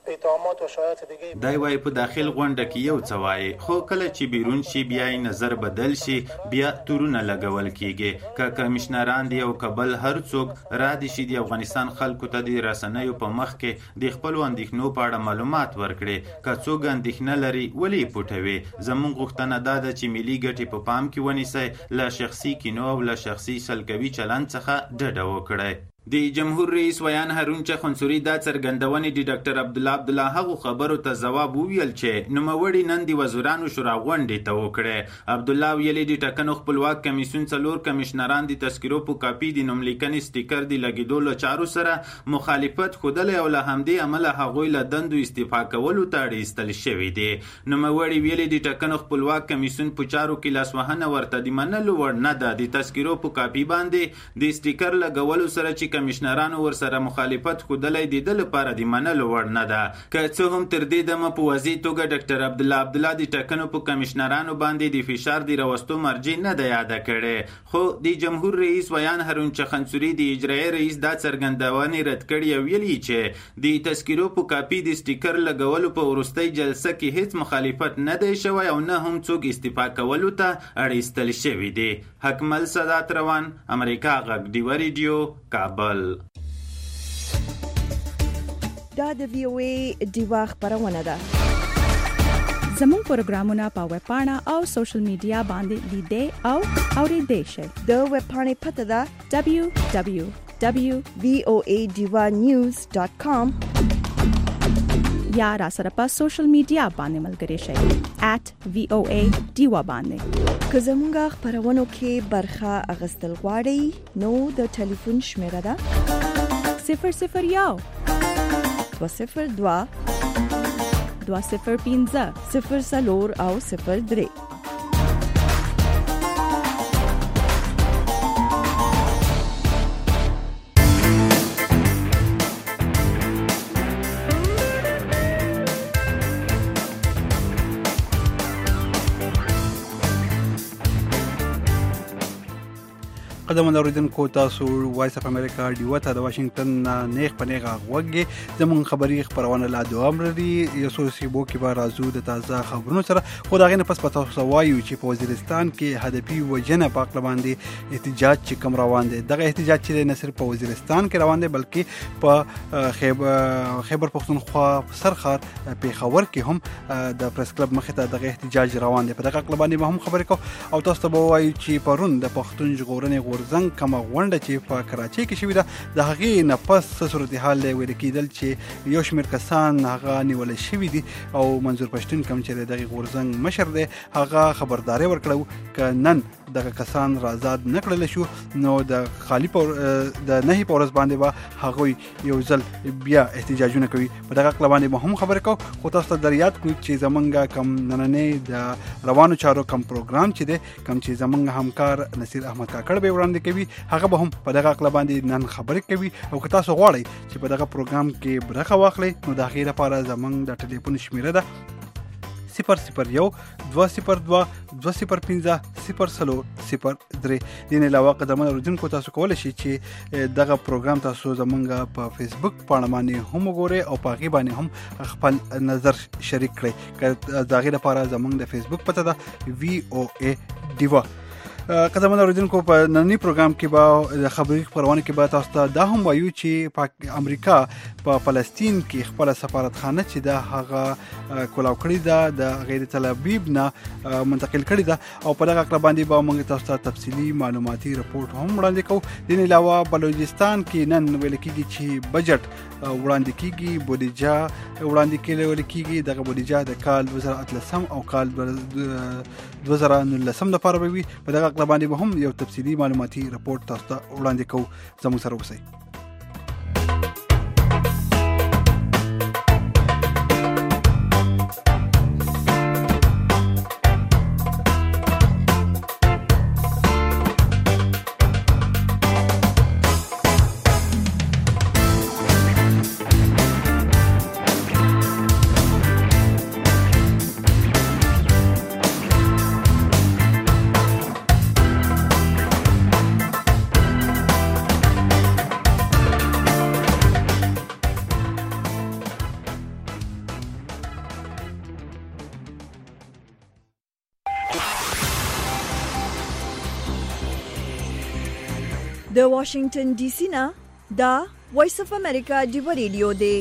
[SPEAKER 21] اتهامات و شایعات دیگه.
[SPEAKER 20] دای وای په داخل غونډه کې یو څه وایي، خو کله چې بیرون شي بیا یې نظر بدل شي، بیا تورونه لګول کیږي. که کمشنران دی او کابل هر څوک را دي شي د افغانستان خلکو ته د رسنیو په مخ کې د خپل اندېښنو په اړه معلومات ورکړي. که څوک اندېښنه لري ولې پټوي؟ زموږ غوښتنه دا ده چې ملي ګټې په پام کې ونیسئ، له شخصي کینو او له شخصي سلکوي چلند څخه ډډه وکړئ. د جمهور رئیس ویان هارون چخنسوري دا څرګندونې د ډاکټر عبدالله هغو خبرو ته ځواب وویل چې نوموړي نن د وزیرانو شورا غونډې ته وکړې. عبدالله ویلي د ټاکنو خپلواک کمیسیون 4 کمشنران د تذکرو په کاپي د نوملیکنې سټیکر د لګیدو له چارو سره مخالفت ښودلی او له همدې امله هغوی له دندو استعفا کولو ته اړ ایستل شوي دي. نوموړي ویلي د ټاکنو خپلواک کمیسیون په چارو کې لاسوهنه ورته د منلو وړ نه ده. د تذکرو په کاپي باندې د سټیکر لګولو سره چې کمشنرانو ورسره مخالفت ښودلی د ده لپاره د منلو وړ نه ده. که څه هم تر دې دمه په واضح توګه ډاکټر عبدالله د ټاکنو په کمشنرانو باندې د فشار د راوستو مرجع نه ده یاده کړې، خو د جمهور رئیس ویان هارون چخنسوري د اجرایي رئیس دا څرګندونې رد کړي او ویلي چې د تذکرو په کاپي د سټیکر لګولو په وروستۍ جلسه کې هیڅ مخالفت نه دی شوی او نه هم څوک استعفا کولو ته اړ ایستل شوي دي. حکمل سادات روان، امریکا غږ ډیوه ریډیو، کابل.
[SPEAKER 1] دا د وی او ای ډیوا خبرونه ده.
[SPEAKER 6] زموږ پروګرامونه په ویب پاڼه او سوشل میډیا باندې لیدئ او اوریدئ شئ.
[SPEAKER 1] د ویب پاڼې پته ده
[SPEAKER 6] www.voanews.com یا را سره په سوشل میډیا باندې ملګري شئ @voa ډیوا باندې.
[SPEAKER 1] که زموږ خبرونو کې برخه اخیستل غواړئ نو د ټلیفون شمیره ده
[SPEAKER 6] 001
[SPEAKER 1] 202
[SPEAKER 6] 205
[SPEAKER 1] 04 او 03.
[SPEAKER 2] قدم اوریدونکو تاسو وایس اف امریکا ډیو ته د واشنگټن نیغ په نیغه غوږی زمون خبری خبرونه لا دوام لري. یو څو سیبو کې به راځو د تازه خبرونو سره، خو دا غینه پس پتاو سوایو چې په وزیرستان کې هدفي وجنه پاک باندې احتجاج چې کم روان دي. دغه احتجاج چې نه صرف په وزیرستان کې روان دي بلکې په خیبر پختونخوا سرخار پیښور کې هم د پریس کلب مخې ته دغه احتجاج روان دي. په دغه کلب باندې هم خبرې کو او تاسو ته وایي چې پرون د پښتون ژغورنې زنګ کومه غونډه چې په کراچۍ کې شوې ده د هغې نه پس صورتحال ویل کېدل چې یو شمېر کسان هغه نیول شوي دي او منظور پښتون کوم چې دغه غورزنګ مشر دی هغه خبرداري ورکړو ک نن دغه کسان آزاد نکړل شو نو د خالی د نهي پورس باندې با هغه یو ځل بیا احتجاجونه کوي. په دغه کلبانې هم خبرې کو خو تاسو ته دریات کوي چې زمونږه کم نننې د روانو چارو کم پروګرام چې دی کم چې زمونږ همکار نصیر احمد کاکړ به وړاندې کوي هغه به هم په دغه کلبانې نن خبرې کوي او که تاسو غواړئ چې په دغه پروګرام کې برخه واخلئ نو د هغې لپاره زمونږ د ټلیفون شمیره ده 001 202 205 003. دین علاوه قدمونه اوریدونکو تاسو کولای شئ چې دغه پروګرام تاسو زمونږ په فیسبوک پاڼه باندې هم وګورئ او په هغې باندې هم خپل نظر شریک کړئ. د هغې لپاره زمونږ د فیسبوک پته ده VOA ډیوا. قدمونه اوریدونکو په نننی پروګرام کې به د خبري خبرونه کې به تاسو ته دا هم وایو چې امریکا په فلسطین کې خپل سفارتخانه چې د هغه کولاو کړی ده د غیر تل ابیب نه منتقل کړی ده او په دغه کړه باندې به موږ تاسو ته تفصیلی معلوماتي رپورت هم وړاندې کوو. د علاوه بلوچستان کې نن ویل کېږي چې بجټ وړاندې کېږي، بودیجه وړاندې کېږي. دغه بودیجه د کال 2013 او کال 2019 لپاره به وي. په دغه کړه باندې به هم یو تفصیلی معلوماتي رپورت تاسو ته وړاندې کوو. زموږ سره اوسئ.
[SPEAKER 1] د واشنگټن ډي سي نه دا وایس اف امریکا دی ریډیو دی.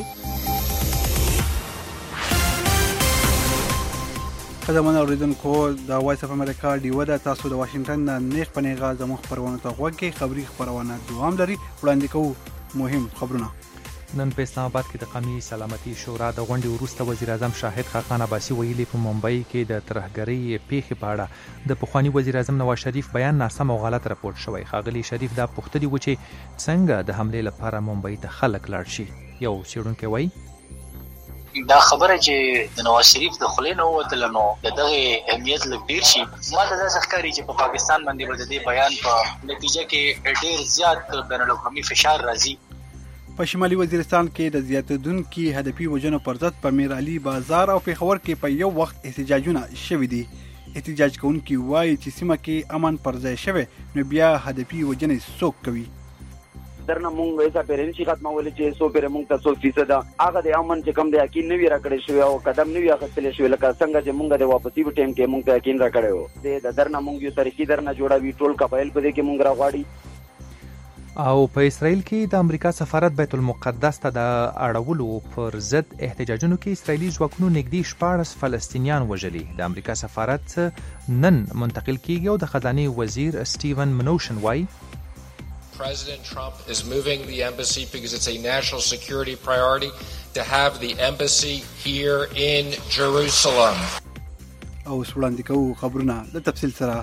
[SPEAKER 2] قدمونه اوریدونکو د وایس اف امریکا ډیو د تاسو د واشنگټن نه نیغ پنیغه زموږ خبرونه ته غوږی خبري خبرونه دوام لري وړاندې کوو مهم خبرونه.
[SPEAKER 3] نن په اسلام آباد کې د قومي سلامتي شورا د غونډې وروسته وزیر اعظم شاهد خاقان عباسي ویلي په ممبئی کې د ترهګرۍ پیښې په اړه د پخوانی وزیر اعظم نواز شریف بیان ناسم او غلط راپورټ شوی. ښاغلي شریف دا پوښتنه و چې څنګه د حملې لپاره ممبئی ته خلک لاړ شي. یو څېړونکی وایي
[SPEAKER 4] دا خبره چې د نواز شریف د خلې نه ووتله نو د دغه اهمیت لږ ډېر شي. ما ته داسې ښکاري چې په پاکستان باندې به د دې بیان په نتیجه کې ډېر زیات بین الاقوامي فشار راځي.
[SPEAKER 2] په شمالي وزیرستان کې د زیاتېدونکي هدفي وژنو پر ضد په میر علي بازار او پېښور کې په یو وخت احتجاجونه شوي دي. احتجاج کوونکي وایي چې سیمه کې امن پر ځای شوی نو بیا هدفي وژنې څوک کوي.
[SPEAKER 5] درنه مونږ ایسا پیرنشي ختمولې چې 100% مونږ ته 100% هغه د امن چې کم د یقین نه وی راکړی شوی او قدم نه وی اخیستل شوی لکه څنګه چې مونږ د واپسی په ټیم کې مونږ ته یقین راکړی و. د درنه مونږ یو تاریخي درنه جوړوي ټول قبایل په دې کې مونږ راغواړي.
[SPEAKER 3] او په اسرائیل کې د امریکا سفارت بیت المقدس ته د اړولو پر ضد احتجاجونو کې اسرائیلي ځواکونو نږدې 14 فلسطینیان وژلي. د امریکا سفارت نن منتقل کیږي او د خزانه وزیر سټیون منوشن وایي
[SPEAKER 7] President Trump is moving the embassy because it's a national security priority to have the embassy here in Jerusalem.
[SPEAKER 2] او وړاندې کوو خبرونه د تفصیل سره.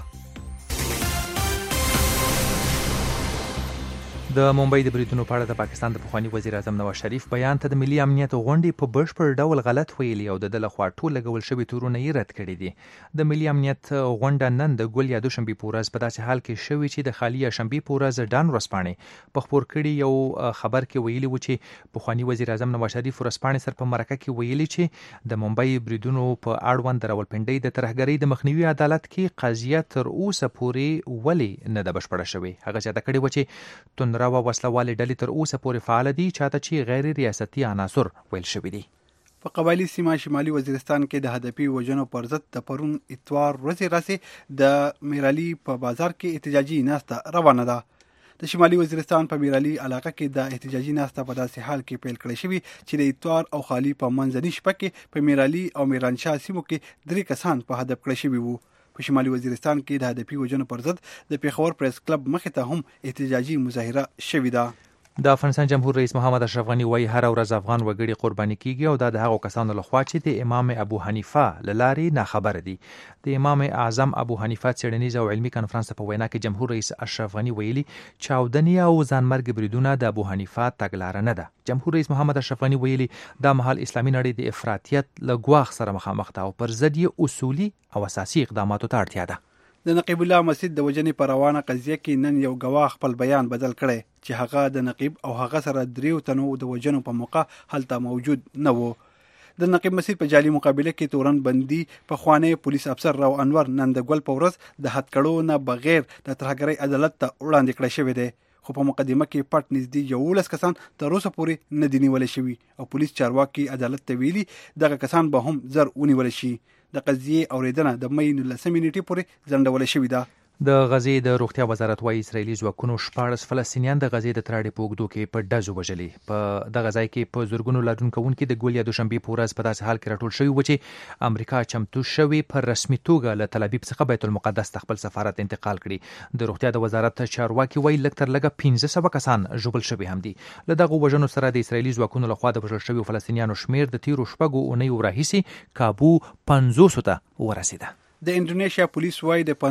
[SPEAKER 3] د ممبئی د بریدونو په اړه د پاکستان د پخوانی وزیر اعظم نواز شریف بیان ته د ملي امنیت غونډې په بشپړ ډول غلط ویلي او د لخوا ټول لګول شوی تورونه یې رد کړي دي. د ملي امنیت غونډه نن د ګل یا دوشنبه په ورځ په داسې حال کې شوې چې د خالی شنبه په ورځ ډان ورسپانې په خبر کړي یو خبر کې ویلي و چې پخوانی وزیر اعظم نواز شریف ورسپانې سر په مرکه کې ویلي چې د ممبئی بریدونو په اړوند د راولپنډۍ د ترهګرۍ د مخنیوي عدالت کې قضیه تر اوسه پورې ولې نه ده بشپړه شوې. هغه چې دا کړي و چې تندرا او وسلوال ډلې تر اوسه پورې فعال دي چاته چې غیر ریاستي عناصر ویل شوي دي.
[SPEAKER 2] په قبایلی سیمه شمالي وزیرستان کې د هدفي وژنو پر ضد د پرون اتوار ورځې راسي د میرالي په بازار کې احتجاجي ناسته روانه ده. د شمالي وزیرستان په میرالي علاقه کې د احتجاجي ناسته په داسې حال کې پیل کړی شوی چې د اتوار او خالی په منځني شپه کې په میرالي او میرانشاه سیمو کې 3 کسان په هدف کړی شوي وو. په شمالي وزیرستان کې د هدفي وژنو پر ضد د پیښور پریس کلب مخې ته هم احتجاجي مظاهره شوې ده.
[SPEAKER 3] د افغانستان جمهور رئیس محمد اشرف غنی وایي هر ورځ افغان وګړي قرباني کیږي او دا د هغو کسانو لخوا چې د امام ابو حنیفه لارې ناخبره دي. د امام اعظم ابو حنیفه څېړنیز او علمي کنفرانس په وینا کې جمهور رئیس اشرف غنی ویلي چاودنې او ځانمرګ بریدونه د ابو حنیفه تګلاره نه ده. جمهور رئیس محمد اشرف غنی ویلي دا مهال اسلامي نړۍ د افراطیت له ګواښ سره مخامخ ده او پر ضد یې اصولي او اساسي اقداماتو ته اړتیا ده.
[SPEAKER 2] د نقیب الله مسجد د وجنې په روانه قضیه کې نن یو گواه خپل بیان بدل کړی چې هغه د نقیب او هغه سره 3 تنو د وجنو په موقع هلته موجود نه وو. د نقیب مسجد په جعلي مقابله کې تورن بندي په خوانی پولیس افسر راو انور نن د ګل په ورځ د هټکړو نه بغیر د ترهګرۍ عدالت ته وړاندې کړی شوی دی. خو په مقدمه کې پټ نږدې 11 کسان تر اوسه پورې نه دي نیول شوي او پولیس چارواکي عدالت ته ویلي دغه کسان به هم زر ونیول شي. د قضیې اوریدنه د مې 19 نیټې پورې ځنډول شوې ده.
[SPEAKER 3] د غزې د روغتیا وزارت وايي اسرایلی ځواکونو 14 فلسطینیان د غزې د تراړې په اوږدو کې په ډزو وژلي. په دغه ځای کې په زورګونو لارونکوونکي د ګول یا دوشنبه په ورځ په داسې حال کې راټول شوي و چې امریکا چمتو شوی پر رسمي توګه له تل ابیب څخه بیت المقدس ته خپل سفارت انتقال کړي. د روغتیا د وزارت چارواکي وايي لږ تر لږه 1500 کسان ژوبل شوي هم دي. له دغه وژنو سره د اسرایلی ځواکونو لخوا د وژل شویو فلسطینیانو شمیر د تیرو شپږو اونیو راهیسې کابو 500 ته ورسیده.
[SPEAKER 2] د انډونیشیا پولیس وايي د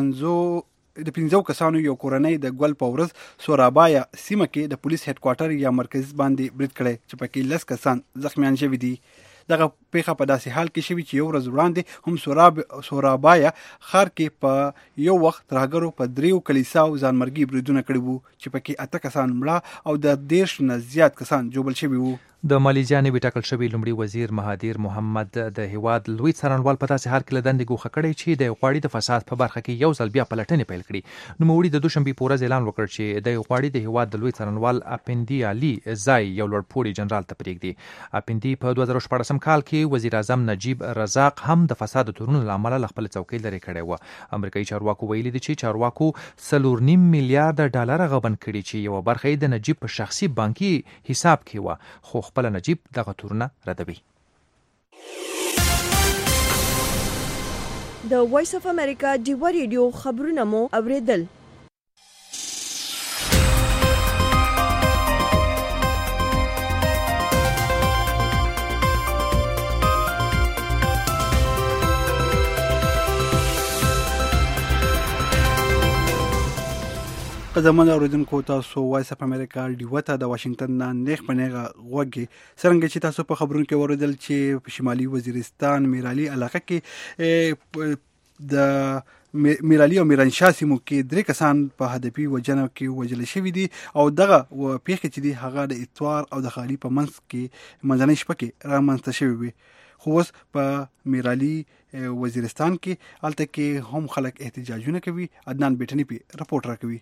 [SPEAKER 2] 15 کسانو یو کورنۍ د ګل په ورځ سورابایا سیمه کې د پولیس هډ کوارټر یا مرکز باندې برید کړی چې پکې 10 کسان زخمیان شوي دي. دغه پیښه په داسې حال کې شوي چې یو ورځ وړاندې هم سورابایا ښار کې په یو وخت ترهګرو په 3 کلیساو ځانمرګي بریدونه کړي وو چې پکې 8 کسان مړه او د 10 نه زیات کسان ژوبل شوي وو.
[SPEAKER 3] د مالیزیا نوي ټاکل شوی لومړي وزیر مهادیر محمد د هیواد لوی څارنوال په داسې حال کې له دندې ګوښه کړی چې د غواړي د فساد په برخه کې یو ځل بیا پلټنې پیل کړي. نوموړي د دوشنبه په ورځ اعلان وکړ چې د غواړي د هیواد د لوی څارنوال اپندي علي زای یو لوړپوړي جنرال ته پرېږدي. اپندي په 2014 کال کې وزیر اعظم نجیب رزاق هم د فساد تورونو لامل خپل څوکۍ لري کړې و. امریکایي چارواکو ویلي دي چې چارواکو 4.5 میلیارډ ډالر غبن کړي چې یو برخه د نجیب په شخصي بانکي حساب کې و، خو خپل نجیب دغه تورونه ردوي.
[SPEAKER 1] د وایس اف امریکا ډیوا ریډیو خبرونه مو اوریدل.
[SPEAKER 2] قدمونه اوریدونکو تاسو وایس اف امریکا ډیوا ته د واشنگټن نه نیغ په نیغه غوږی څنګه چې تاسو په خبرونو کې اوریدل چې په شمالي وزیرستان میرالي علاقه کې د میرالي او میرانشاه سیمو کې 3 کسان په هدفي وجنه کې وجل شوی دي او دغه پیښه چې دي هغه د اتوار او د خالي په منځ کې منځنۍ شپه کې رامنځته شوی وي. خو اوس په میرالي وزیرستان کې الته کې هم خلک احتجاجونه کوي. عدنان بیٹنی په رپورت راکوي.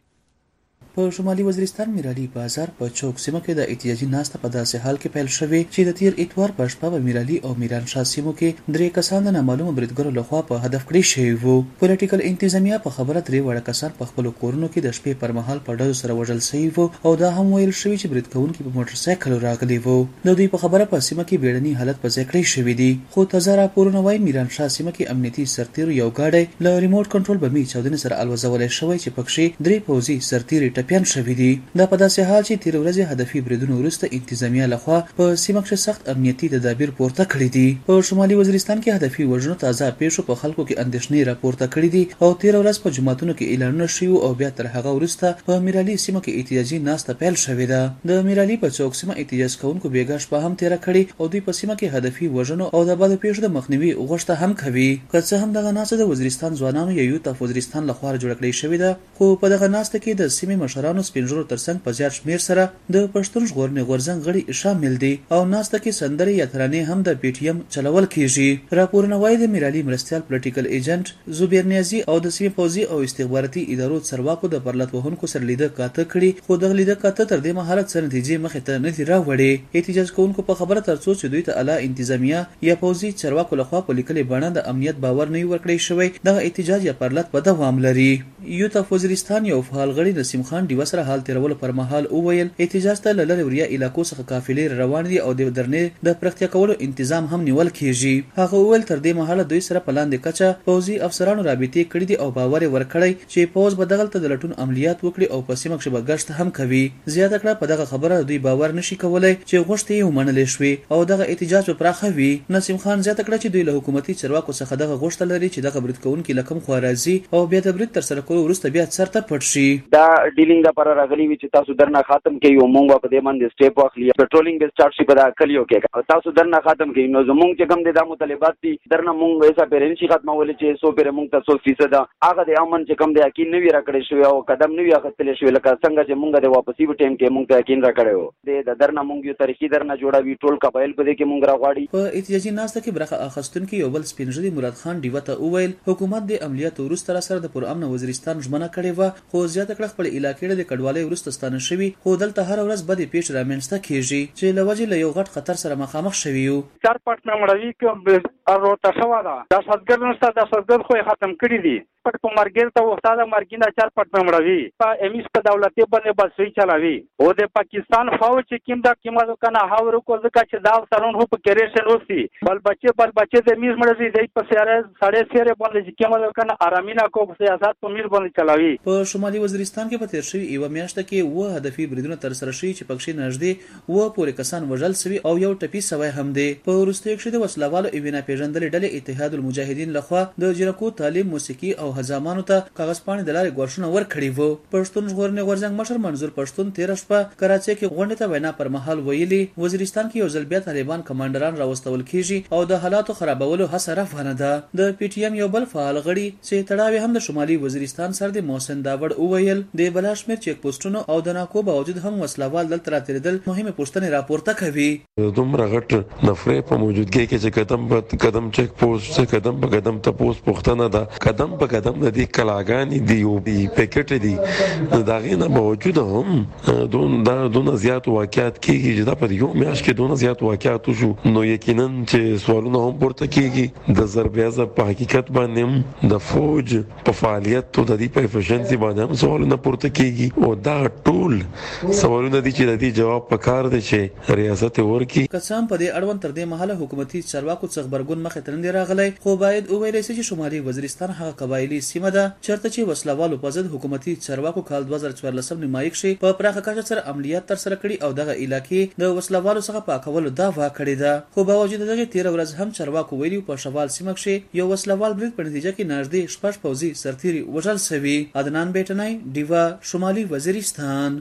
[SPEAKER 8] په شمالي وزیرستان میرالي بازار په چوک سیمه کې د احتجاجي ناسته په داسې حال کې پیل شوې چې د تیر اتوار په شپه په میرالي او میرانشاه سیمو کې 3 کسان د نامعلومه بریدګرو لخوا په هدف کړی شوي وو. پولیټیکل انتظامیه په خبره 3 وړه کسان په خپل کورونو کې د شپې پر مهال په ډزو سره وژل شوي وو او دا هم ویل شوی چې بریدکونکي په موټر سایکل راغلي وو. د دوی په خبره په سیمه کې بیړني حالت په ځای کړی شوی دی، خو تازه راپورونه وايي میرانشاه سیمه کې امنیتي سرتیر یو گاډی له ریموټ کنټرول بمي چاودنې سره الوزول شوی چې پکې 3 پوځي سرتیر ټپيان شوي دي. دا په داسې حال چې تیر ورځ هدفي بریدونو وروسته انتظامیه لخوا په سیمه کې سخت امنیتي تدابیر پورته کړي دي. په شمالي وزیرستان کې هدفي وژنو تازه پیښو په خلکو کې اندېښنې راپورته کړي دي او تیر ورځ په جماعتونو کې اعلانونه شوي او بیا تر هغه وروسته په میرالي سیمه کې احتجاجي ناسته پیل شوې ده. د میرالي په چوک سیمه احتجاج کوونکو بیګا شپه هم تیر کړي او دوی په سیمه کې هدفي وژنو او د بد پیښو د مخنیوي غوښتنه هم کوي. که څه هم دغه ناسته د وزیرستان ځوانانو یا یوت اف وزیرستان لخوا جوړ کړې شوې ده، خو په دغه ناسته کې د سیمې مشرانو سپینږیرو ترڅنګ په زیات شمیر سره د پښتون ژغورنې غورځنګ غړي شامل دي او ناسته کې سندرې یا ترانې هم د پی ټی ایم چلول کیږي. راپورونه وايي د میرالي مرستيال پولیټیکل ایجنټ زبیر نیازي او د سیمې پوځي او استخباراتي ادارو څرواکو د پرلط وهونکو سره لیده کاته کړي، خو دغه لیده کاته تر دې مهاله څه نتیجې مخې ته نه دي راوړې. احتجاج کوونکو په خبره ترڅو چې دوی ته اعلی انتظامیه یا پوځي چرواکو لخوا په لیکلي بڼه د امنیت باور نه ورکړی شوی، دغه احتجاج یا پرلط په دوام لري. یوت اف وزیرستان یو فعال غړي نسیم خان ډیوه سره حال تیرولو پر مهال وویل احتجاج ته له لرې وریا علاقو څخه قافلې روان دي او د درنې د پرختیا کولو تنظیم هم نیول کیږي. هغه وویل تر دې مهاله دوی سره په لاندې کچه پوځي افسرانو رابطې کړې دي او باور ورکړی چې پوځ به دغلته د لټون عملیات وکړي او په سیمه کې به ګشت هم کوي. زیاته کړه په دغه خبره دوی باور نشي کولای چې غوښتنې یې ومنل شوي او دغه احتجاج به پراخه وي. نسیم خان زیاته کړه چې دوی له حکومتي چارواکو څخه دغه غوښتنه لري چې دغه برید کوونکي لکم خو راځي او بیا د برید تر سره کولو وروسته بیا سرته پټ شي.
[SPEAKER 5] دا ډیلینګ د پر راغلی وی چې تاسو درنه ختم کوي او مونږ په دې باندې سټیپ واخلي پټرولینګ به سٹارټ شي په دا کلیو کې تاسو درنه ختم کوي نو زمونږ چې کوم د مطالبات دي درنه مونږ ایسا پیرنشي ختمول چې 100% مونږ ته 100% هغه د امن چې کوم د یقین نوی راکړی شو او قدم نوی اخستل شو لکه څنګه چې مونږ د واپسی په ټیم کې مونږ ته یقین راکړیو د درنه مونږ یو تاریخي درنه جوړوي ټول قبایل په دې کې مونږ راغواړي.
[SPEAKER 8] په احتجاجي ناسته کې برخه اخستونکو یو بل سپینږیري مراد خان ډیوه ته وویل حکومت د عملیات وروسته را سره د پرامن وزیرستان ژمنه کړې و، خو زیاته کړه خپل علاقې د کډوالۍ وروسته ستانه شوي، خو دلته هر ورځ بدې پیښې رامنځته کیږي چې له وجې له یو غټ خطر سره مخامخ شوي یو.
[SPEAKER 22] چارپټ مړوي کې اروته شو دا د صدګر نشته د صدګر خو ختم کړی دي پټ په مرګ ته وخته د مرګینه چارپټ مړوي په امیس په دولتي باندې بسوي چلاوي او د پاکستان فوج چې کیم دا کیمه کنه هاورو کو ځکه چې دا سرون هو په کریشن وسی بل بچي د میز مړزي د په سیاره ساړې سیاره باندې چې کیمه کنه آرامینا کو سیاست په میر باندې چلاوي.
[SPEAKER 8] په شمالي وزیرستان کې په تیر شوی یو میاشت کې و هدفي بریدونه تر سره شوي چې پکې نږدې و پورې کسان وژل شوي او یو ټپي سوی هم دی. په وروستیو کې د وسلوالو ایوینا پیژندل ډلې اتحاد المجاهدین لخوا د جرکو تعلیم موسیقي او هزامانو ته کاغذ پاڼې د لارې ګورښونه ورکړي وو. پښتون ژغورنې غورځنګ مشر منظور پښتون تیر شپه کراچۍ کې غونډې ته وینا پر مهال ویلي وزیرستان کې یو ځل بیا طالبان کمانډران راوستول کیږي او د حالاتو خرابولو هڅه روانه ده. د پی ټی ایم یو بل فعال غړي چې تړاوی هم د شمالي وزیرستان سره د محسن داوړ وویل د بلاشمیر چیک پوسټونو او د ناکو باوجود هم وسلوال دلته راتېدل مهمه پوښتنه راپورته کوي.
[SPEAKER 23] دومره غټ نفرې په موجودګۍ کې چې قدم چیک پوسټ قدم په قدم ته پوسټ پوښتنه ده قدم په دم د دې کلاګانې دی او پکټ دي دا غینه موجود هم دونه زیات واقعیت کیږي چې دا په یو میاش کې دونه زیات واقعیت شو نو یقینا چې سوالونه هم پورته کیږي د ضربیازه په حقیقت باندې د فوج په فعالیت ته د دې په افیشنسي باندې هم سوالونه پورته کیږي او دا ټول سوالونه دي چې د دې جواب پکار دي چې ریاست ورکی
[SPEAKER 8] قسم په دې اړوند تر دې مهاله حکومتي چارواکو څخه خبرګون مخې ته نه راغلی خو باید وویل شي چې شمالي وزیرستان هغه قبایلی سیمه ده چرته چې وسلوالو په ضد حکومتي چارواکو کال 2014 نیمایي کې په پراخه کچه سره عملیات تر سره کړي او دغه علاقې د وسلوالو څخه پاکولو دعوا کړې ده خو باوجود دغه 13 ورځ هم چارواکو ویلي په شوال سیمه کې یو وسلوال برید په نتیجه کې نږدې 6 پوځي سرتیري وژل شوي عدنان بیٹنای دیوا شمالي وزیرستان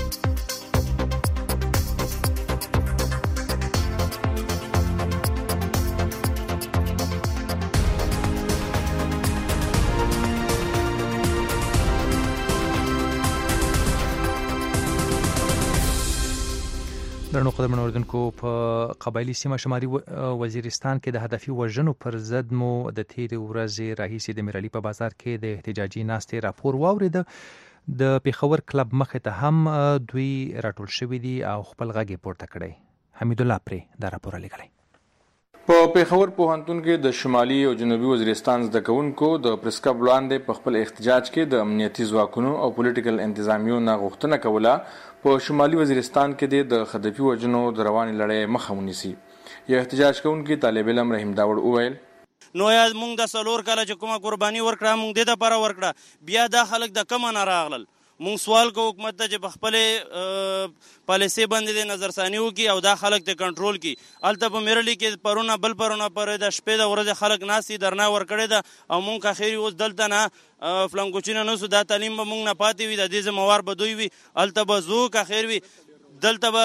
[SPEAKER 3] درنو قدرمن اوریدونکو په قبایلی سیمه شمالي وزیرستان کې د هدفي وژنو پر ضد مو د تیرې ورځې راهیسې د میرالي په بازار کې د احتجاجي ناستې راپور واورېده د پیښور کلب مخې ته هم دوی راټول شوي دي او خپل غږ یې پورته کړی حمید الله پرې دا راپور لیکلی
[SPEAKER 9] په پیښور پوهنتون کې د شمالي او جنوبي وزیرستان زده کوونکو د پریس کلب وړاندې په خپل احتجاج کې د امنیتي ځواکونو او پولیټیکل انتظامیو نه غوښتنه کوله په شمالي وزیرستان کې د هدفي وژنو د روانې لړۍ مخه ونیسي یو احتجاج کوونکی طالب علم رحیم داوړ وویل
[SPEAKER 10] نو یا موږ د سلور کاله چې کومه قرباني ورکړه موږ د لپاره ورکړه بیا دا خلک د کومه نه راغلل موږ سوال کوو حکومت ته چې په خپل پالیسي باندې د نظرثاني وکړي او دا خلک ته کنټرول کړي هلته په میرلي کې پرونه بل پرونه پرې د شپې د ورځې خلک ناستي درنا ورکړې ده او موږ اخري اوس دلته نه فلنګوچینه نوسو دا تعلیم به موږ نه پاتې وي د دې ذموار به دوی وي هلته به زوک اخر وي دلته به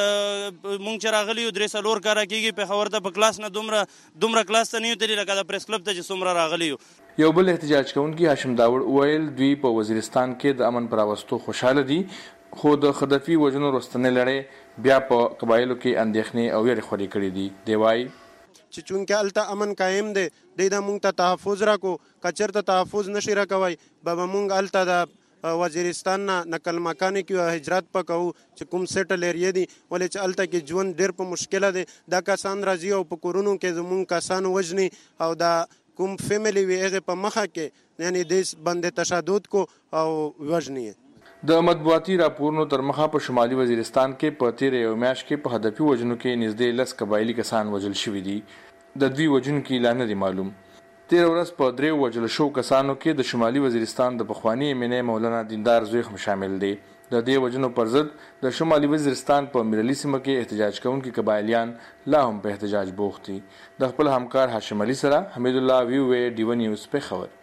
[SPEAKER 10] مونږ چې راغلي یو 3 کاره کېږي پېښور ته په کلاس نه دومره کلاس ته نه یو تللي لکه د پریس کلب ته چې څومره راغلي یو
[SPEAKER 9] یو بل احتجاج کوونکی هاشم داوړ وویل دوی په وزیرستان کې د امن پر راوستو خوشحاله دي خو د هدفي وژنو وروستنۍ لړۍ بیا په قبایلو کې اندېښنې او ویرې خورې کړې دي دی وایي
[SPEAKER 12] چې چونکه هلته امن قایم دی د مونږ ته تحفظ راکو که چېرته تحفظ نشي راکوی به مونږ هلته د وزیرستان نه نقل مکانې کې هجرت پکوو چې کوم سیټل ایریا دي ولې چې هلته کې ژوند ډېر په مشکله دی دا کسان راځي او په کورونو کې زمونږ کسان وژني او دا کوم فیملی وي هغې په مخه کې یعنې دې باندې تشدد کو او وژني
[SPEAKER 9] د مطبوعاتي راپورونو تر مخه په شمالي وزیرستان کې په تیرې یو میاشت کې په هدفي وژنو کې نږدې 10 قبایلي کسان وژل شوي دي د دوی وژونکي لا نه دي معلوم تیر ورځ په 3 وژل شو کسانو کې د شمالي وزیرستان د پخوانی امینه مولانا دیندار زوی هم شامل دي د دې وژنو پر ضد د شمالي وزیرستان په میرلي سیمه کې احتجاج کوونکي قبایلیان لا هم په احتجاج بوخت دي د خپل همکار هاشم علي سره حمید الله وی وی ډیو نیوز په خبر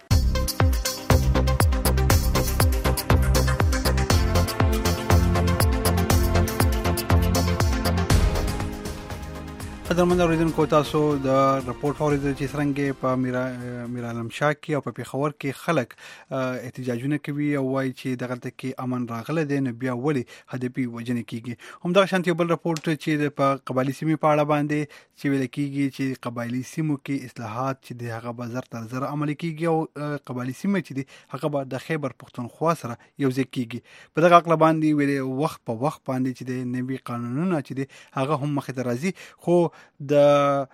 [SPEAKER 2] قدرمن اوریدونکو تاسو د رپورټ اوریدل چې څنګه په میرالم شاه کې او په پیښور کې خلک احتجاجونه کوي او وایي چې دغه کې امن راغله دي نه بیا ولي هدفي وژنې کیږي هم دا شانتي بل رپورټ چې په قبایلی سیمې په اړه باندې چې ویل کیږي چې قبایلی سیمو کې اصلاحات چې د هغه بازار تر زر عملي کیږي او قبایلی سیمې چې د هغه به د خیبر پښتونخوا سره یو ځای کیږي په دغه عقل باندې ویل وخت په وخت باندې چې د نوي قانونونه چې د هغه هم مخې ته راځي خو د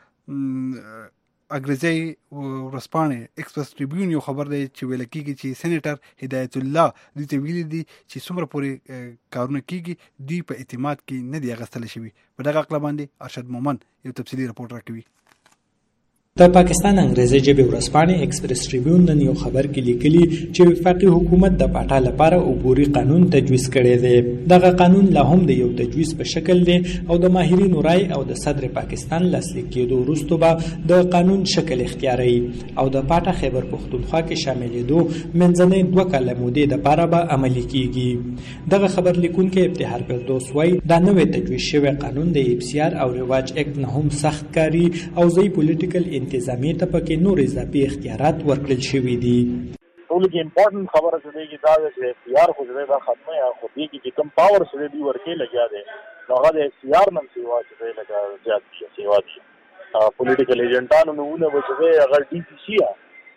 [SPEAKER 2] انګریزي ورځپاڼې ایکسپرس ټریبیون یو خبر دی چې ویل کیږي چې سېنیټر هدایت الله د دې ویلي دي چې څومره پورې کارونه کیږي دی په اعتماد کې نه دی اغستل شوی په دغه عقل باندې ارشد مومن یو تفصیلی رپورت راکوي
[SPEAKER 24] د پاکستان انګریزي ژبې ورځپاڼې ایکسپرس ټریبیون نن یو خبر کې لیکلي چې وفاقي حکومت د پاټا لپاره عبوري قانون تجویز کړی دی. دغه قانون لا هم د یو تجویز په شکل دی او د ماهرینو رای او د صدر پاکستان لاسلیک کېدو وروسته به د قانون شکل اختیاروي او د پاټا خیبر پښتونخوا کې شاملېدو منځنۍ 2 کاله مودې دپاره به عملي کیږي. دغه خبر لیکونکی ابتهار فردوس وایي دا نوی تجویز شوی قانون د EPCR او رواج اکټ نه هم سخت کاري او ځای پولیټیکل انتظامی ته پکې نور اضافي اختیارات ورکړل شوي دي.
[SPEAKER 25] ټولګي امپورټنت خبره څه دی چې دا د اختیار خو دا ختمه یا خو دې کې کوم پاور سره دی ورکې لګیا دی نو هغه د اختیار نن سیوا چې لګا زیات شي سیوا دي پولیټیکل ایجنټانو نو ونه وځي هغه DCC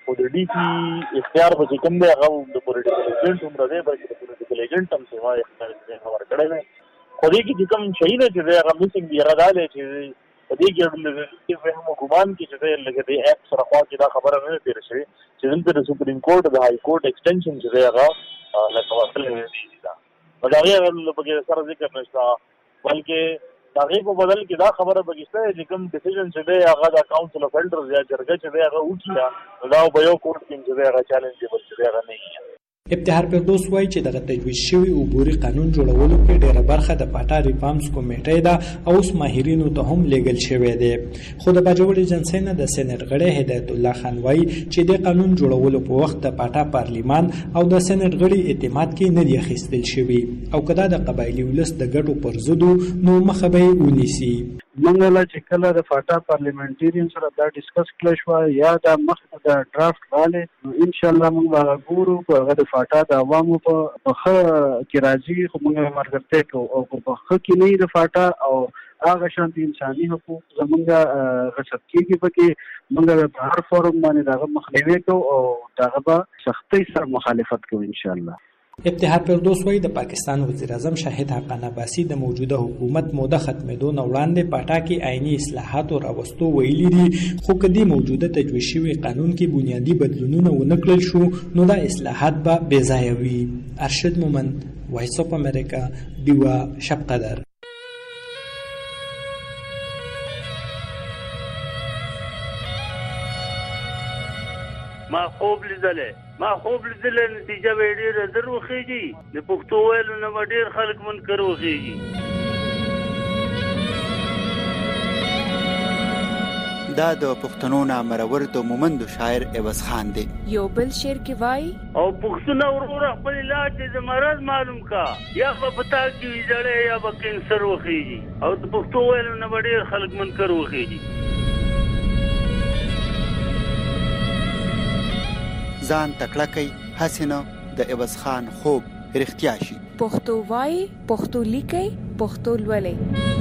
[SPEAKER 25] خو د ډي سي اختیار به چې کوم دی هغه د پولیټیکل ایجنټ هم راځي بلکې د پولیټیکل ایجنټ هم سیوا اختیار خبر کړی دی خو دې کې چې کوم شهید چې دی هغه میسنګ دی راغلی چې په دې کې د هم ګمان کې چې دی لکه د اپ سره خوا کې دا خبره نه تیر شوې چې دلته د سپریم کورټ د هاي کورټ ایکسټنشن چې دی هغه لکه وصل دی دا په دغه په سره ذکر نشته بلکې دغه په بدل کې دا خبره بګیسته چې کوم ډیسیژن چې دی هغه د کاونسل اف ایلډرز یا جرګه چې دی هغه وکړي دا په یو کورټ کې چې دی هغه چیلنجبل چې دی هغه نه
[SPEAKER 24] ابتهار فردوس وایي چې دغه تجویز شوی عبوري قانون جوړولو کې ډېره برخه د پاټا ریفارمز کمیټې ده او اوس ماهرینو ته هم لیږل شوی دی خو د باجوړ ایجنسۍ نه د سېنات غړی هدایت الله خان وایي چې د قانون جوړولو په وخت د پاټا پارلیمان او د سېنات غړي اعتماد کې نه دی اخیستل شوی او کدا د قبایلی ولس د ګټو پر ضدو نو مخه به ونیسي
[SPEAKER 11] منګه لا چې کله د فاټا پارلیمنټرین سره دا ډیسکس کړل شو یا د مخ د ډرافټ رااله ان شاء الله موږ به ګورو په هغه د فاټا د عوامو په خه کې راځي خو موږ مرګته کو او په خه کې نه د فاټا او هغه شانتي انساني حقوق زمونږه غصب کېږي پکې موږ په هر فورم باندې دغه مخنیوي کو او دغه به سختي سره مخالفت کوو ان شاء الله
[SPEAKER 24] ابتهار فردوس وایي د پاکستان وزیر اعظم شاهد حقان عباسي د موجوده حکومت موده ختمېدو نه وړاندې پاټا کې عیني اصلاحات راوستو ویلي دي خو کدي موجوده تجویز شوی قانون کې بنیادی بدلونونه ونه کړل شو نو دا اصلاحات به بې ځایه وي ارشد مومند وایس اف امریکا دیوا شب قدر
[SPEAKER 18] ما خوب لیدلې نتیجه به ډېره زر وخېږي د پښتو ویلو نه به ډېر خلک منکر وخېږي
[SPEAKER 16] دا د پښتنو نامرور د مومندو شاعر عوض خان دی
[SPEAKER 19] یو بل شعر کې وایي
[SPEAKER 18] او پښتون وروره خپل علاج د مرض معلوم کا یا په پتا کې ویځړې یا به کینسر وخېږي او د پښتو ویلو نه به ډېر خلک منکر وخېږي
[SPEAKER 16] ځان تکړه کوي حسینه د عوض خان خوب رښتیا شي
[SPEAKER 19] پښتو وایي پښتو لیکي پښتو لولي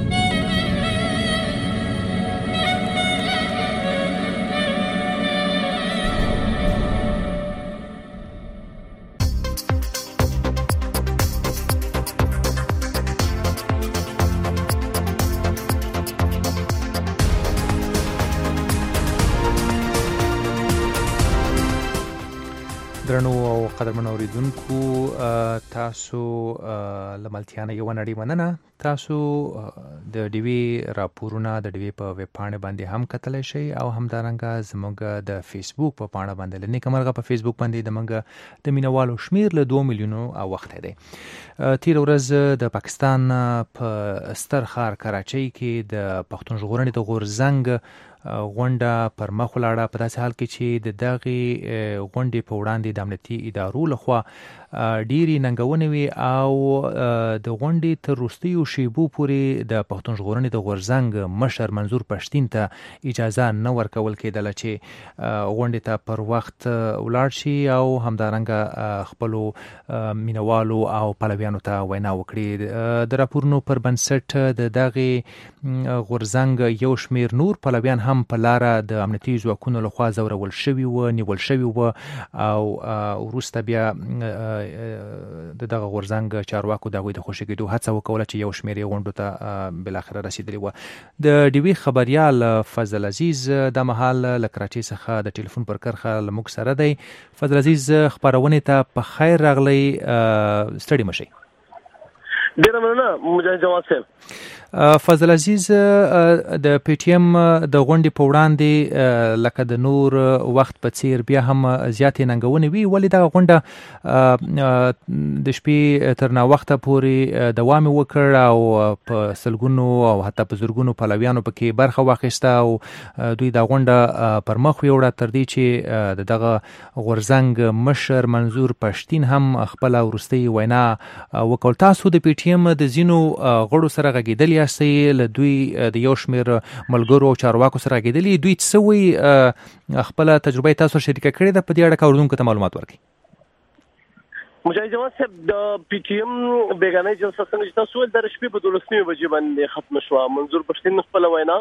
[SPEAKER 3] درنو او قدرمنو اوریدونکو تاسو لملتيانه یو نړۍ مننه تاسو د ډیوی راپورونه د ډیوی په ویب پاڼه باندې هم کتلی شئ او همدارنګه زموږ د فیسبوک په پاڼه باندې لنی کمرغه په فیسبوک باندې د منګه د مینوالو شمیر له 2 میلیونو او وخت دی تیر ورځ د پاکستان په ستر ښار کراچۍ کې د پښتون ژغورنې د غورزنګ غونډه پر مخ ولاړه په داسې حال کې چې د دغې غونډې په وړاندې د امنیتي ادارو لخوا ډېرې ننګونې وي او د غونډې تر وروستیو شیبو پورې د پښتون ژغورنې د غورزنګ مشر منظور پښتین ته اجازه نه ورکول کېدله چې غونډې ته پر وخت ولاړ شي او همدارنګه خپلو مینوالو او پلویانو ته وینا وکړي د راپورونو پر بنسټ د دغې غورزنګ یو شمیر نور پلویان هم په لاره د امنیتي ځواکونو لخوا ځورول شوي و نیول شوي و او وروسته بیا د دغه غورزنګ چارواکو د هغوی د خوشي کېدو هڅه وکوله چې یو شمېر یې غونډو ته بالاخره رسېدلي وه د ډیوي خبریال فضل عزیز دا مهال له کراچۍ څخه د ټلیفون پر کرښه له موږ سره دی فضل عزیز خپرونې ته په خیر راغلی ستړي مه شئ
[SPEAKER 13] ډېره مننه مجاهد جواد صاحب
[SPEAKER 3] فضل عزیز د پی ټی ایم د غونډې په وړاندې لکه د نور وخت په څیر بیا هم زیاتې ننګونې وي ولې دغه غونډه د شپې تر ناوخته پورې دوام وکړ او په سلګونو او حتی په زرګونو پلویانو پکې برخه واخیسته او دوی دا غونډه پر مخ ویوړه تر دې چې دغه غورزنګ مشر منظور پښتین هم خپله وروستۍ وینا وکړ تاسو د پی ټی ایم د ځینو غړو سره غږېدلي یاستئ له دوی د یو شمېر ملګرو او چارواکو سره غږېدلي دوی څه وایي خپله تجربه یې تاسو شریکه کړې ده په دې اړه که اورېدونکو ته معلومات ورکړئ
[SPEAKER 13] مجاهد جواد صاحب د پی ټی ایم بیگانه جلسه څنګه چې تاسو د شپې په 12 بجې باندې ختم شو. منظور پښتين خپل وینا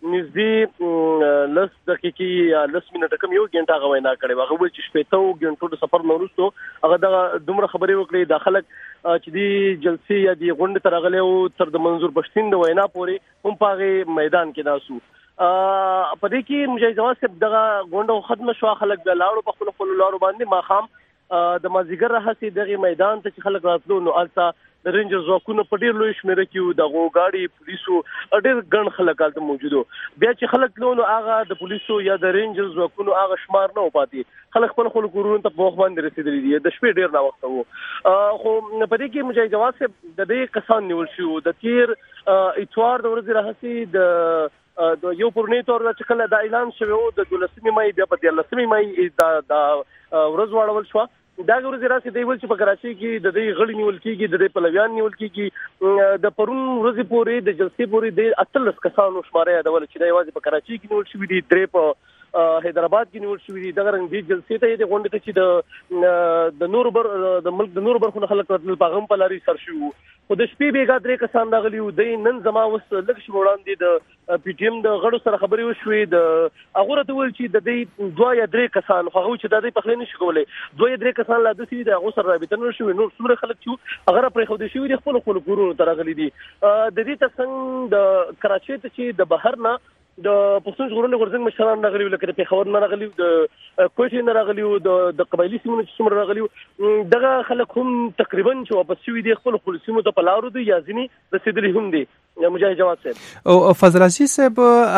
[SPEAKER 13] نږدې 10 دقیقې یا 10 منټه کم یو غنټه غوینا کړي. هغه وایي چې شپې ته غنټو د سفر نورستو هغه د دومره خبرې وکړي د خلک چې دی جلسې یا دی غونډه ترغلې او تر د منظور پښتين د وینا پورې هم پاغه میدان کې ناسو. په دې کې مجاهد جواد صاحب دغه غونډه ختم شو. خلک د لاړو په خپل لارو باندې ماخام د مازیګر راهسي دغه میدان ته چې خلک راتلو نو الته د رینجر ځواکونو په ډیر لوی شمېر کې د غاړي پولیسو ډیر ګڼ خلک الته موجودو. بیا چې خلک نو هغه د پولیسو یا د رینجر ځواکونو هغه شمار نه پاتې. خلک خپل کورونو ته په وخت باندې رسیدلي دي. د شپې ډیر نه وخت وو. خو په دې کې مجاهد جواد صاحب د دې کسان نیول شو د تیر اتوار د ورځې راهسي د یو پرونی تور چې کله د اعلان شوی او د 12 مې بیا په 13 مې د ورځ واړول شو. دا ورځ راځي دی ول چې په کراچۍ کې د دې غړي نیول کېږي د پلویان نیول کېږي. د پرون ورځې پورې د جلسې پورې د 18 کسانو شماره یادول چې دا یوازې په کراچۍ کې نیول شوی دي. درې په حیدرآباد کې نیول شوی دي. دغه رنګ دي جلسې ته د غونډې چې د نور د ملک د نور برخو خلک راتل پاغم په لاري سر شو. خو د شپې بیګا درې کسان راغلي وو. د نن زما وس لږ شي وړاندې د پی ټی ایم د غړو سره خبرې وشوې. د هغه ته ویل چې د دې 2 یا 3 کسان خو هغه چې د دې په خلینو شي کولای 2 یا 3 کسان لا د سړي د هغه سره رابطه نه شوې. نو څومره خلک چې هغه پرې خو د شي د خپل کورونو ته راغلي دي. د دې ترڅنګ د کراچۍ ته چې د بهر نه د پښتون ژغورنې غورځنګ مشران راغلي لکه د پیښور نه راغلي د کوټې نه راغلي د قبایلی سیمونو چې څومره راغلي دغه خلک هم تقریبا چې واپس شوي دي خپل سیمو ته په لارو دي یا ځینې رسیدلي هم دي. مجاهد جواد صاحب
[SPEAKER 3] او فضل عزیز صاحب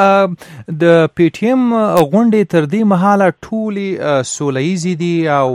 [SPEAKER 3] د پی ټی ایم غونډې تر دې مهاله ټولې سولهییزې دي او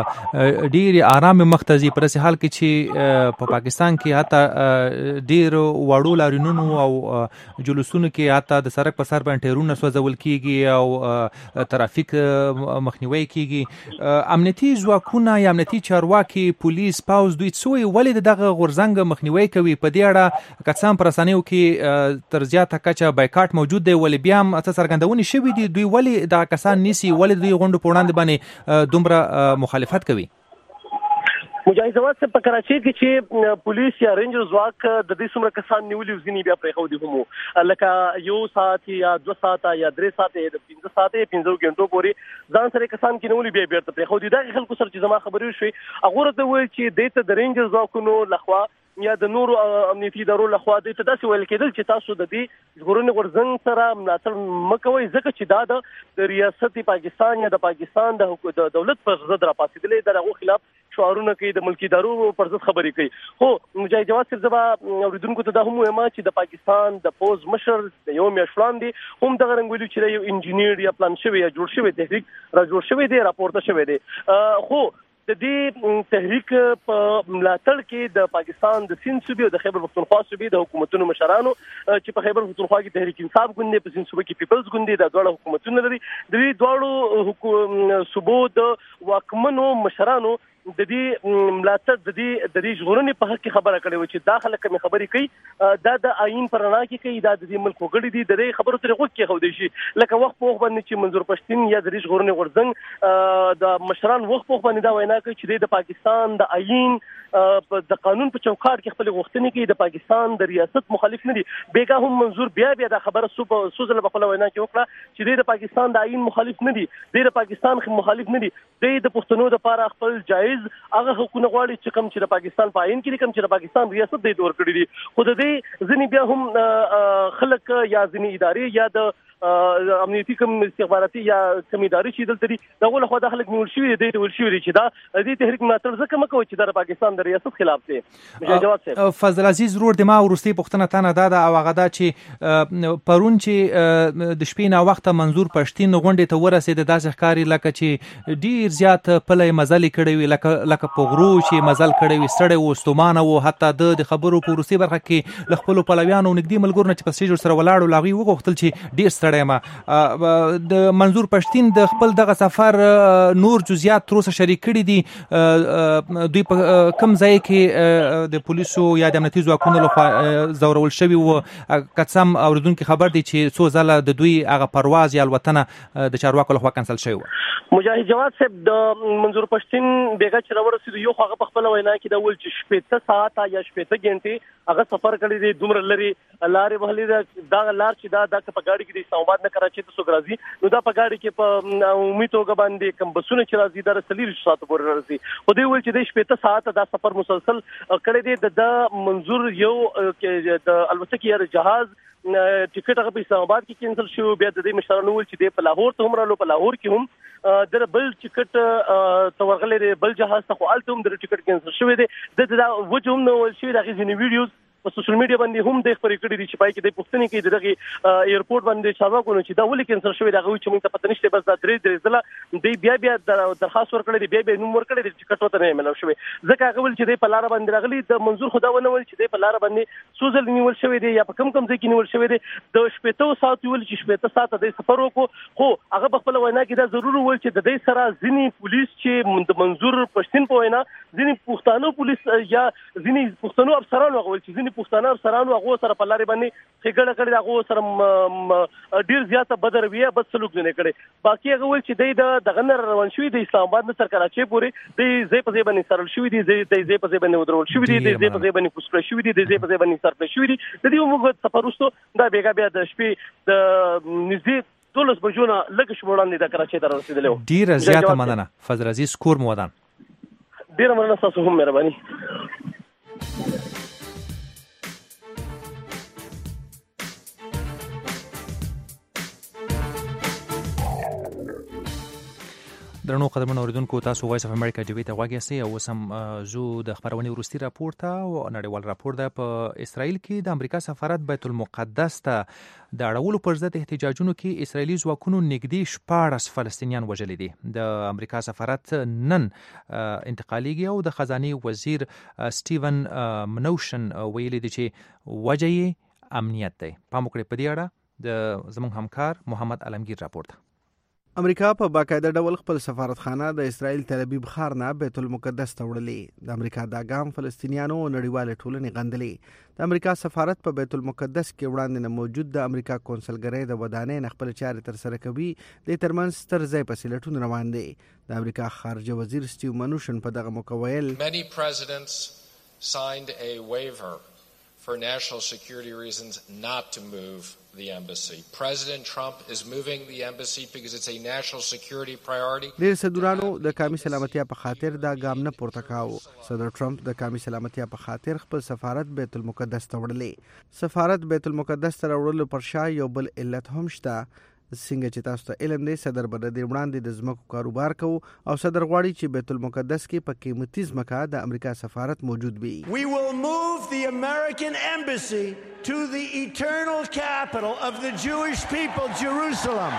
[SPEAKER 3] ډېرې آرام مختزي پر اساس حال کې چې په پاکستان کې حتی ډېر وړو لارینونو او جلوسونو کې حتی د سړک په سر باندې ټیرونه سوځول کیږي او ترافیک مخنیوي کیږي. امنیتي ځواکونه یا امنیتي چارواکي پولیس پاوز دوی څوی ولې دغه غورځنګ مخنیوي کوي په دې اړه کڅام پر کې تر زیاته کچه بایکاټ موجود دی ولې بیا هم څرګندونې شوې دي دوی ولې دا کسان نیسي ولې دوی غونډو په وړاندې باندې دومره مخالفت کوي.
[SPEAKER 13] مجاهد جواد صاحب په کراچۍ کې چې پولیس یا رینجر ځواک د دې څومره کسان نیولي ځینې بیا پرې خو دي هم لکه یو ساعت یا 2 ساعت یا 3 ساعت یا 15 ساعت 15 غنټو پورې ځان سره کسان کې نیولي بیا بیرته پرې خو دي. دا خلکو سره چې زما خبرې شوې هغه ته وایي چې د رینجر ځواکونو لخوا یا د نورو امنیتي ادارو لخوا د تاسو ویل کېدل چې تاسو د دې ژغورنې غورځنګ سره ملاتړ مکوئ ځکه چې دا د ریاست پاکستان یا د پاکستان د دولت پر ضد را پاسېدلې دغه خلاف شعارونه کوي د ملکی ادارو پر ضد خبرې کوي. خو مجاهد جواد صاحب زبا اوریدونکو ته دا هم وایم چې د پاکستان د پوز مشر د یو میاشت وړاندې هم دغه رنګ ویلو چې یو انجینیر یا پلان شوی یا جوړ شوی تحریک را جوړ شوی دی راپورته شوی دی. خو د دې تحریک په ملاتړ کې د پاکستان د سیند صوبې او د خیبر پختونخوا صوبې د حکومتونو مشرانو چې په خیبر پختونخوا کې تحریک انصاف ګوند په سیند صوبې کې پیپلز ګوند د دوه حکومتونو لري. د دې دوه صوبو د واکمنو مشرانو د دې ملاتړ د دې ژغورنې په حق کې خبره کړې و چې دا خلک کوم خبرې کوي دا د آئین پر رڼا کې کوي دا د دې ملک وګړي دي د دې خبرو ترې غوږ کې خو دي شي لکه وخت په وخت باندې چې منظور پښتين یا د دې ژغورنې غورځنګ د مشران وخت په وخت باندې دا وینا کوي چې د پاکستان د آئین د قانون په چوکاټ کې خپل غوښتنې کوي د پاکستان د ریاست مخالف نه دي. بیګا هم منظور بیا دا خبره سوزله په خپل وینا کې وکړه چې د پاکستان د آئین مخالف نه دي د پاکستان مخالف نه دي د پښتنو لپاره خپل جایز هغه حقوقونه غواړي چې کوم چې د پاکستان په آئین کې کوم چې د پاکستان ریاست د دور کړی دي. خو د دې ځنی بیا هم خلک یا ځنی ادارې یا د امنیتي کوم استخباراتي یا کوم ادارې چې دلته دي دغه له خوا د خلک نیول شوی دی ول شوی چې دا د دې تحریک ملاتړ ځکه مکوي چې د پاکستان د ریاست خلاف دی. جواد صاحب
[SPEAKER 3] فضل عزیز ورور د ما ورستي پښتنه تنه دا او هغه دا چې پرون چې د شپې نه وخت منظور پښتين غونډې ته ورسېد داسې ښکاری لکه چې ډیر زیات پلې مزل کړي وي لکه پغرو چې مزل کړي وي ستړي و ستومانه و حتی د خبرو په روسي برخه کې خپل پلویانو نګدي ملګرو چې په سټیج سره ولاړو لاغي وغوښتل چې ډیر کړی ما. د منظور پښتين د خپل دغه سفر نور جزئیات تر اوسه شریک کړي دي. دوی په کوم ځای کې د پولیسو یا د امنیتي ځواکونو لخوا زورول شوي و؟ قسم اوریدونکو خبر دي چې څو ځله د دوی هغه پرواز یا الوتنه د چارواکو لخوا کنسل شوی و.
[SPEAKER 13] مجاهد جواد صاحب د منظور پښتين بیګا چې راورسېدو یو هغه په خپل وینا کې دا ول چې 15 ساعته یا 15 غنټې هغه سفر کړی دی. دومره لري لارې وهلې دا لار چې دا په ګاډي کې د اسلام آباد نه کراچي ته څوک راځي نو دا په ګاډي کې په عمومي توګه باندې کوم بسونه چې راځي دا 30 ساعت پورې راځي. خو دوی ویل چې د 15 ساعته دا سفر مسلسل کړی دی. د منظور یو د الوتکې یا جهاز ټیکټ هغه په اسلام آباد کې کینسل شو. بیا د دې مشرانو ویل چې د په لاهور ته هم رالو، په لاهور کې هم د بل ټیکټ تورغلې بل جهاز ته خو الته هم د ټیکټ کینسل شوی دی. د وجه هم نو ول شوی د غیزنی ویډیوز په سوشل میډیا باندې هم د خبرې کړې دي چې پای کې د پښتنې کې دغه ایرپورټ باندې چارواکو چې دا ولې کینسل شوی دا غوي چې موږ ته پته نشته. بس دا درې ځله دی بیا درخواست ورکړی دی، بیا نوم ورکړی دی چې ټیکټ وته نه ملو شوی. ځکه هغه ول چې د په لار باندې راغلی د منظور خدا ونه ول چې د په لار باندې سوزل نیول شوی دی یا په کم ځای کې نیول شوی دی. د 15 ساعت ول چې 15 ساعت د سفر وکړو. خو هغه په خپل وینا کې دا ضروري ول چې د دې سره ځینی پولیس چې د منظور پښتين په وینا ځینی پښتانه پولیس یا ځینی پښتنو افسرانو هغه ول چې ځینی پښتانه افسرانو هغه سره په لارې باندې خګړه کړی، هغه سره ډیر زیاته بدرویه بد سلوک نه کړي. باقي هغه ول چې د غنر روان شوی د اسلام آباد نه تر کراچي پورې د ځای په ځای باندې سرل شوی دی، د ځای په ځای باندې ودرول شوی دی، د ځای په ځای باندې پوسټ شوی دی، د ځای په ځای باندې سرپل شوی دی. د دې موږ سفر وستو دا بیا د شپې د نږدې 12 بجو نه لږ شوړاندې د کراچي ته رسیدلو.
[SPEAKER 3] ډیر زیاته مننه فضل عزیز کور مودان.
[SPEAKER 13] ډیر مننه تاسو هم مهرباني.
[SPEAKER 3] درنو قدرمنو اوریدونکو، تاسو وایس اف امریکا ډیوی ته غوږ یاستئ. او سم زو د خبرونې وروستي راپور ته او نړیوال راپور ده. په اسرائیل کې د امریکا سفارت بیت المقدس ته د اړولو پر ضد احتجاجونو کې اسرائیلي ځواکونو نږدې 14 فلسطینیان وژلي دي. د امریکا سفارت نن انتقالیږي او د خزانه وزیر سټیون منوشن ویلي دي چې وجه یې امنیت دی. پام وکړئ په دې اړه د زموږ همکار محمد علمگیر راپور ده.
[SPEAKER 2] امریکا په باقاعده ډول خپل سفارتخانه د اسرائیل تل ابیب ښار نه بیت المقدس ته وړلې. د امریکا دا ګام فلسطینیانو او نړیواله ټولنې غندلې. د امریکا سفارت په بیت المقدس کې وړاندې نه موجود د امریکا کونسلګرۍ د ودانۍ نه خپل چارې تر سره کوي. د ترمنځ ستر ځای په سیلټون روان دی. د امریکا خارجه وزیر سټیو منوشن په دغه موقع ویل
[SPEAKER 7] Many presidents signed a waiver for national security reasons not to move the embassy. President Trump is moving the embassy because it's a national security priority.
[SPEAKER 2] ډیر صدورانو د قومي سلامتیا په خاطر دا ګام نه پورته کاوه. صدر ټرمپ د قومي سلامتیا په خاطر خپل سفارت بیت المقدس ته وړلې. سفارت بیت المقدس ته وړلو پر شا یو بل علت هم شته. څنګه چې تاسو ته علم دی، صدر به د وړاندې د ځمکو کاروبار کوو او صدر غواړي چې بیت المقدس کې په قیمتي ځمکه د امریکا سفارت موجود وي.
[SPEAKER 14] We will move the American embassy to the eternal capital of the Jewish people, Jerusalem.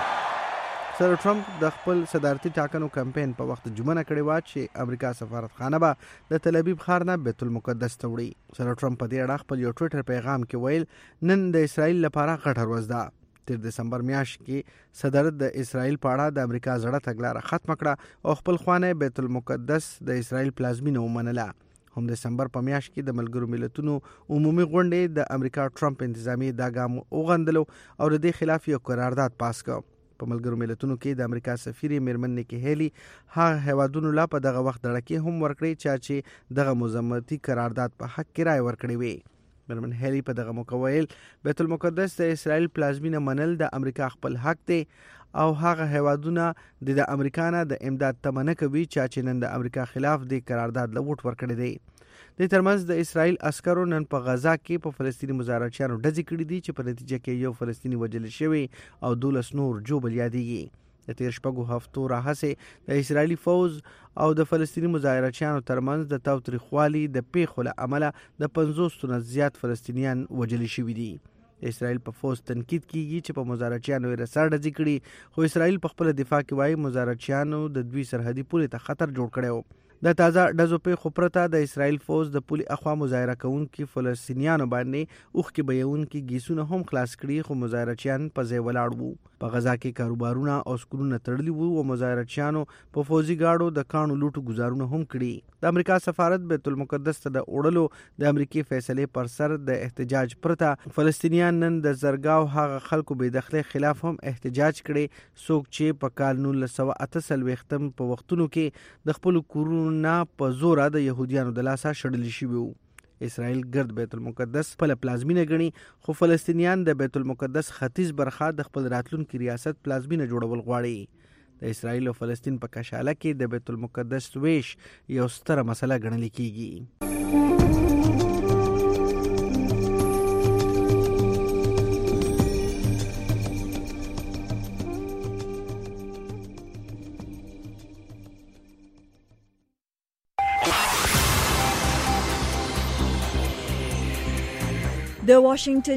[SPEAKER 2] صدر ټرمپ د خپل صدارتي ټاکنو کمپاین په وخت جمعه کړې و چې امریکا سفارتخانه به د تل ابیب ښار نه بیت المقدس ته وړي. صدر ټرمپ په دې اړه خپل یو ټویټر پیغام کې ویل نن د اسرائیل لپاره غټه ورځ ده. تر دسمبر میاشت کې صدر د اسرائیل په اړه د امریکا زړه تګلاره ختم کړه او خپل خوانه بیت المقدس د اسرائیل پلازمینه ومنله. هم دسمبر په میاشت کې د ملګرو ملتونو عمومي غونډې د امریکا ټرمپ انتظامی دا ګام وغندلو او د دې خلاف یو قرارداد پاس کړ. په ملګرو ملتونو کې د امریکا سفیر میرمن نیکی هیلی هغه هیوادونو لا په دغه وخت دړکې هم ورکړي چې دغه مزمتي قرارداد په حق کې رائے ورکړي وي. میرمن هیلی په دغه موقع ویل بیت المقدس د اسرائیل پلازمینه منل د امریکا خپل حق دی او هغه هیوادونه د امریکا نه د امداد تمنه کوي چې نن د امریکا خلاف د قرارداد لوټ ورکړي دی. د ترمنځ د اسرائیل عسکرو نن په غزا کې په فلسطینی مظاهراتچیانو ډزې کړې دي چې په نتیجه کې یو فلسطینی وژل شوی او 12 نور جوبل یادېږي. د تیر شپږو هفتو راهیسې د اسرائیلي فوز او د فلسطینی مظاهراتچیانو ترمنځ د تاوتریخوالي د پیښو له امله د 50 تنه زیات فلسطینیان وژل شوي دي. د اسرائیل په فوز تنقید کیږي چې په مظاهراتچیانو یې رسا ډزې کړي، خو اسرائیل په خپل دفاع کې وایي مظاهراتچیانو د دوی سرحدي پولې ته خطر جوړ کړی و.
[SPEAKER 6] د تازه ډزو په خبرته د اسرائیل فوز د پولي اخوا مظاهره کوونکي فلسطینیانو باندې اوخ کې بیونکي گیسونه هم خلاص کړي، خو مظاهرچیان په ځای ولاړ وو. په غزا کې کاروبارونه او سکولونه تړلي وو او مظاهرچیانو په فوزي گاډو د کانو لوټو گزارونه هم کړي. د امریکا سفارت بیت المقدس ته د وړلو د امریکای فیصله پر سر د احتجاج پرته فلسطینیان نن د زرګاو هغه خلکو بې دخلي خلاف هم احتجاج کړي څوک چې په کال 1948 په وختونو کې د خپل کورونه په زور د يهوديانو د لاسه شړل شي وو. اسرائیل ګرد بیت المقدس په پلازمینه غني، خو فلسطینیان د بیت المقدس ختیځ برخه د خپل راتلونکي ریاست پلازمینه جوړول غواړي. د اسرائیل او فلسطین په کشاله کې د بیت المقدس ویش یو ستره مسله ګڼل کیږي.
[SPEAKER 1] د واشنگټن